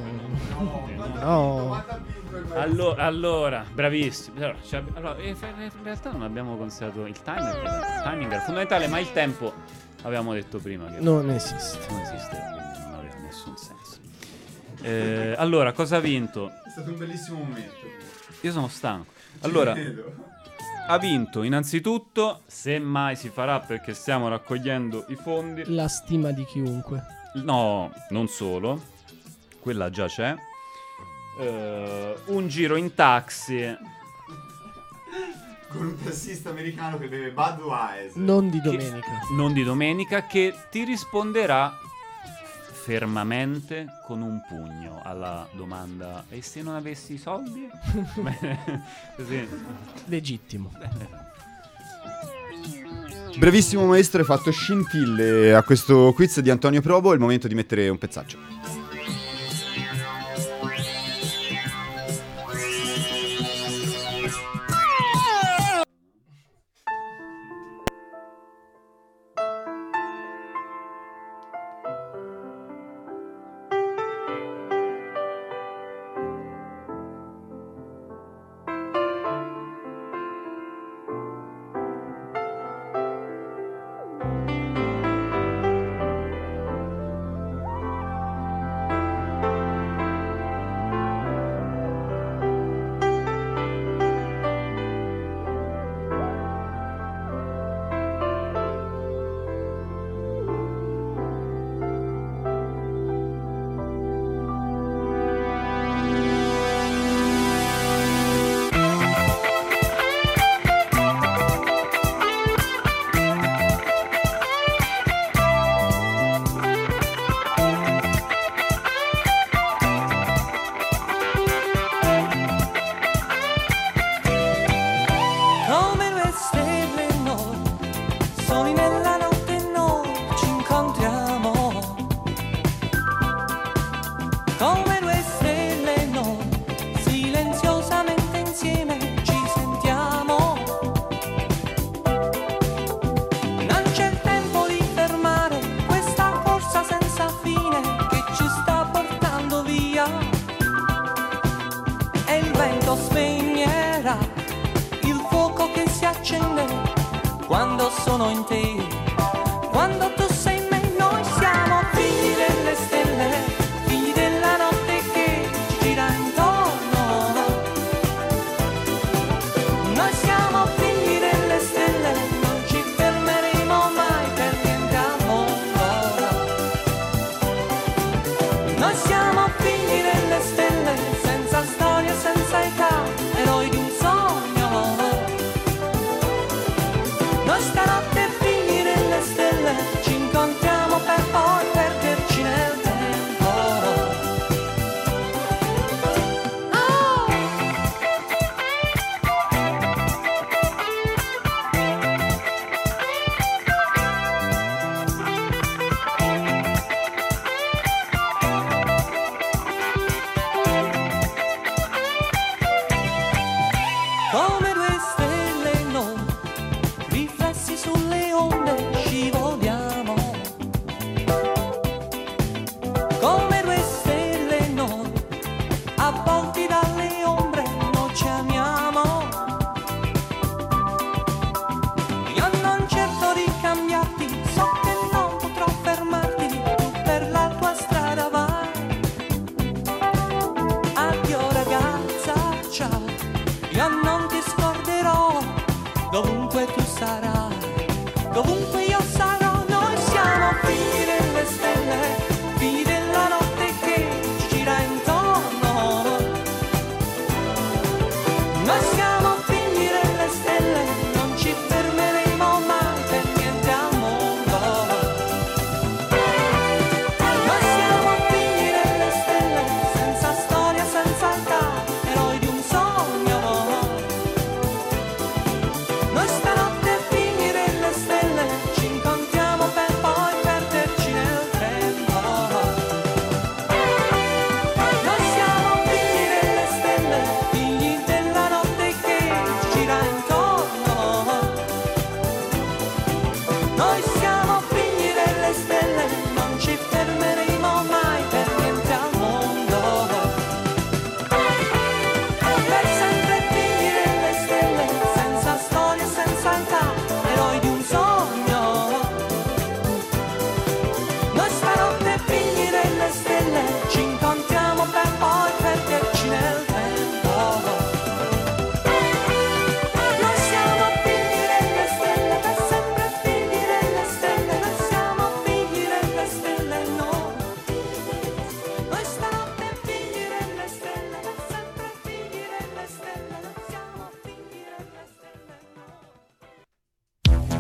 No. Allora, bravissimo. Allora, in realtà non abbiamo considerato il timer. Il timing era fondamentale, ma il tempo avevamo detto prima che Non esiste. non esiste, quindi non aveva nessun senso. Allora, cosa ha vinto? È stato un bellissimo momento. Io sono stanco. Allora, ha vinto innanzitutto, se mai si farà perché stiamo raccogliendo i fondi. La stima di chiunque. No, non solo. Quella già c'è. Un giro in taxi. Con un tassista americano che beve Budweiser. Non di domenica. Non di domenica, che ti risponderà fermamente con un pugno alla domanda: e se non avessi i soldi? Bene, così. Legittimo. Bravissimo maestro, hai fatto scintille a questo quiz di Antonio Probo. È il momento di mettere un pezzaccio. Come due stelle noi, soli nella notte noi ci incontriamo. Come due stelle noi, silenziosamente insieme ci sentiamo. Non c'è il tempo di fermare questa corsa senza fine che ci sta portando via. E il vento spegnerà il fuoco che si accende quando sono in te, quando tu sei in me. Noi siamo figli delle stelle, figli della notte che ci gira intorno. Noi siamo figli delle stelle, non ci fermeremo mai per niente al mondo. Noi siamo figli delle stelle, senza storia, senza età, eroi di un sogno. Noi stanotte finiremo come due stelle noi, avvolti dalle ombre noi ci amiamo. Io non cerco di cambiarti, so che non potrò fermarti, tu per la tua strada vai. Addio ragazza, ciao, io non ti scorderò, dovunque tu sarai, dovunque io sarò. Noi siamo figli delle stelle, figli della notte che ci gira intorno. Noi siamo figli delle stelle, non ci fermeremo mai per niente al mondo. Noi siamo figli delle stelle, senza storia, senza età, eroi di un sogno. Noi stanotte figli delle stelle, ci incontriamo per poi perderci nel tempo. Noi siamo figli delle stelle, figli della notte che ci gira intorno. Noi siamo figli delle stelle, non ci fermeremo mai per niente al mondo. Per sempre figli delle stelle, senza storia, senza età, eroi di un sogno. Noi stanotte figli delle stelle, ci incontriamo per poi perderci nel tempo. Noi siamo figli delle stelle, per sempre figli delle stelle. Noi siamo figli delle stelle, noi. Noi stanotte figli delle stelle, per sempre figli delle stelle. Noi siamo figli delle stelle, noi.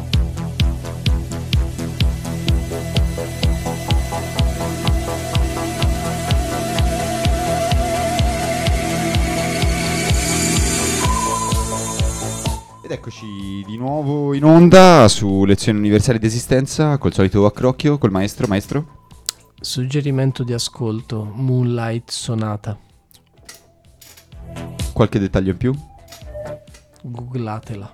Ed eccoci di nuovo in onda su Lezioni Universali di Esistenza col solito accrocchio col maestro. Suggerimento di ascolto, Moonlight Sonata. Qualche dettaglio in più? Googlatela.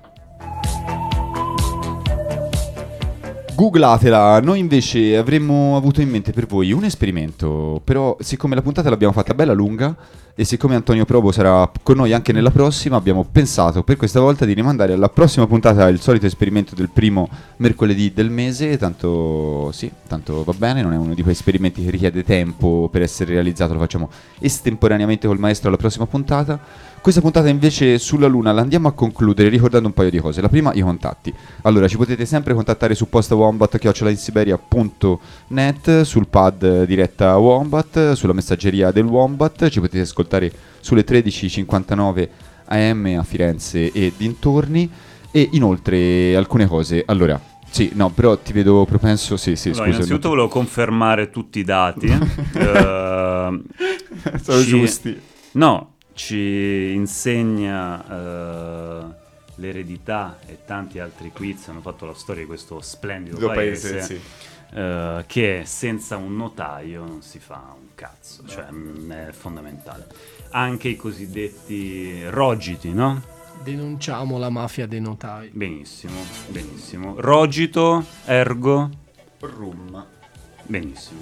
Googlatela. Noi invece avremmo avuto in mente per voi un esperimento, però siccome la puntata l'abbiamo fatta bella lunga e siccome Antonio Probo sarà con noi anche nella prossima, abbiamo pensato per questa volta di rimandare alla prossima puntata il solito esperimento del primo mercoledì del mese. Tanto va bene, non è uno di quei esperimenti che richiede tempo per essere realizzato, lo facciamo estemporaneamente col maestro alla prossima puntata. Questa puntata invece sulla Luna la andiamo a concludere ricordando un paio di cose. La prima, i contatti. Allora, ci potete sempre contattare su postawombat@insiberia.net, sul pad diretta Wombat, sulla messaggeria del Wombat. Ci potete ascoltare sulle 13:59 AM a Firenze e dintorni. E inoltre alcune cose. Allora, sì, no, però ti vedo propenso. Sì, Allora, scusa. innanzitutto volevo confermare tutti i dati. Sono giusti. No, ci insegna l'eredità e tanti altri quiz hanno fatto la storia di questo splendido paese, sì. che senza un notaio non si fa un cazzo, cioè è fondamentale. Anche i cosiddetti rogiti, no? Denunciamo la mafia dei notai. Benissimo. Rogito, ergo, Rum. benissimo.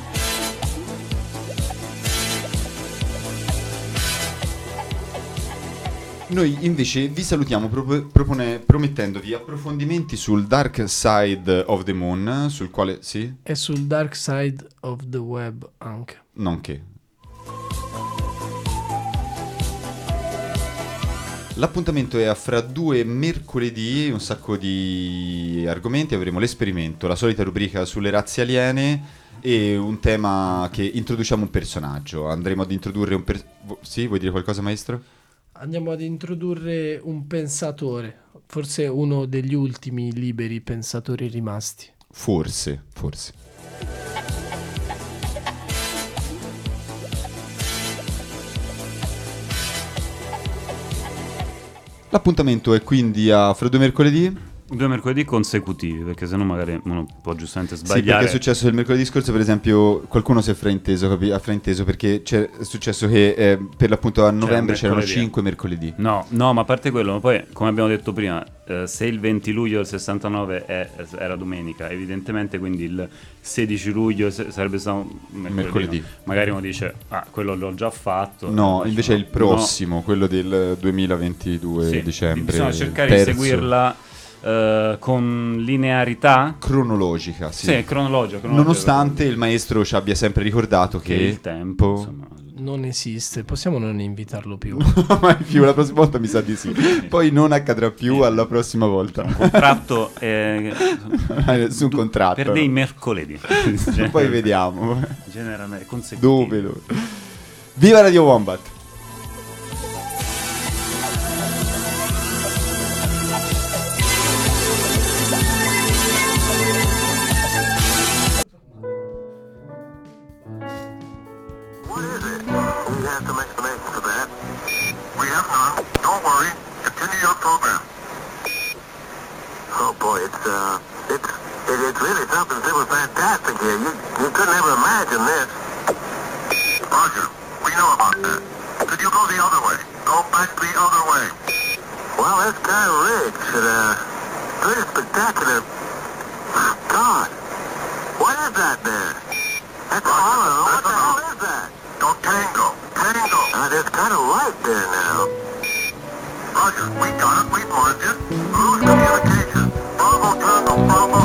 Noi invece vi salutiamo promettendovi approfondimenti sul Dark Side of the Moon, sul quale sì, E sul dark side of the web anche. nonché. L'appuntamento è a fra 2 mercoledì, un sacco di argomenti, avremo l'esperimento, la solita rubrica sulle razze aliene e un tema che introduciamo un personaggio. Andremo ad introdurre sì, vuoi dire qualcosa, maestro? Andiamo ad introdurre un pensatore, forse uno degli ultimi liberi pensatori rimasti. Forse. L'appuntamento è quindi a fra 2 mercoledì. 2 mercoledì consecutivi, perché sennò magari uno può giustamente Sì, sbagliare. perché è successo il mercoledì scorso, per esempio, qualcuno si è frainteso, ha frainteso perché è successo che per l'appunto a novembre c'erano mercoledì. 5 mercoledì. No, ma a parte quello, ma poi come abbiamo detto prima, se il 20 luglio del 69 era domenica, evidentemente quindi il 16 luglio sarebbe stato mercoledì. No? Magari uno dice, quello l'ho già fatto. No, invece è il prossimo, no. quello del 2022 Sì, dicembre. bisogna cercare terzo. di seguirla con linearità Cronologica, sì. Sì, cronologica. Nonostante il maestro ci abbia sempre ricordato che il tempo insomma, non esiste, possiamo non invitarlo più. mai più, la prossima volta mi sa di sì. Poi non accadrà più alla prossima volta. un contratto Nessun contratto. per dei mercoledì. Poi vediamo. Generalmente consecutivi. Dove? Viva Radio Wombat! What is it? We have some explanation for that. We have none. Don't worry. Continue your program. Oh boy, it's really something super fantastic here. You couldn't ever imagine this. Roger, we know about that. Could you go the other way? Go back the other way. Well, that's kind of rich. Pretty spectacular. God, what is that there? That's all I don't know. What the hell is that? Don't tango. There's kind of light there now. Roger, we got it. We've marked it. Lose communication. Bravo, Tango, Bravo.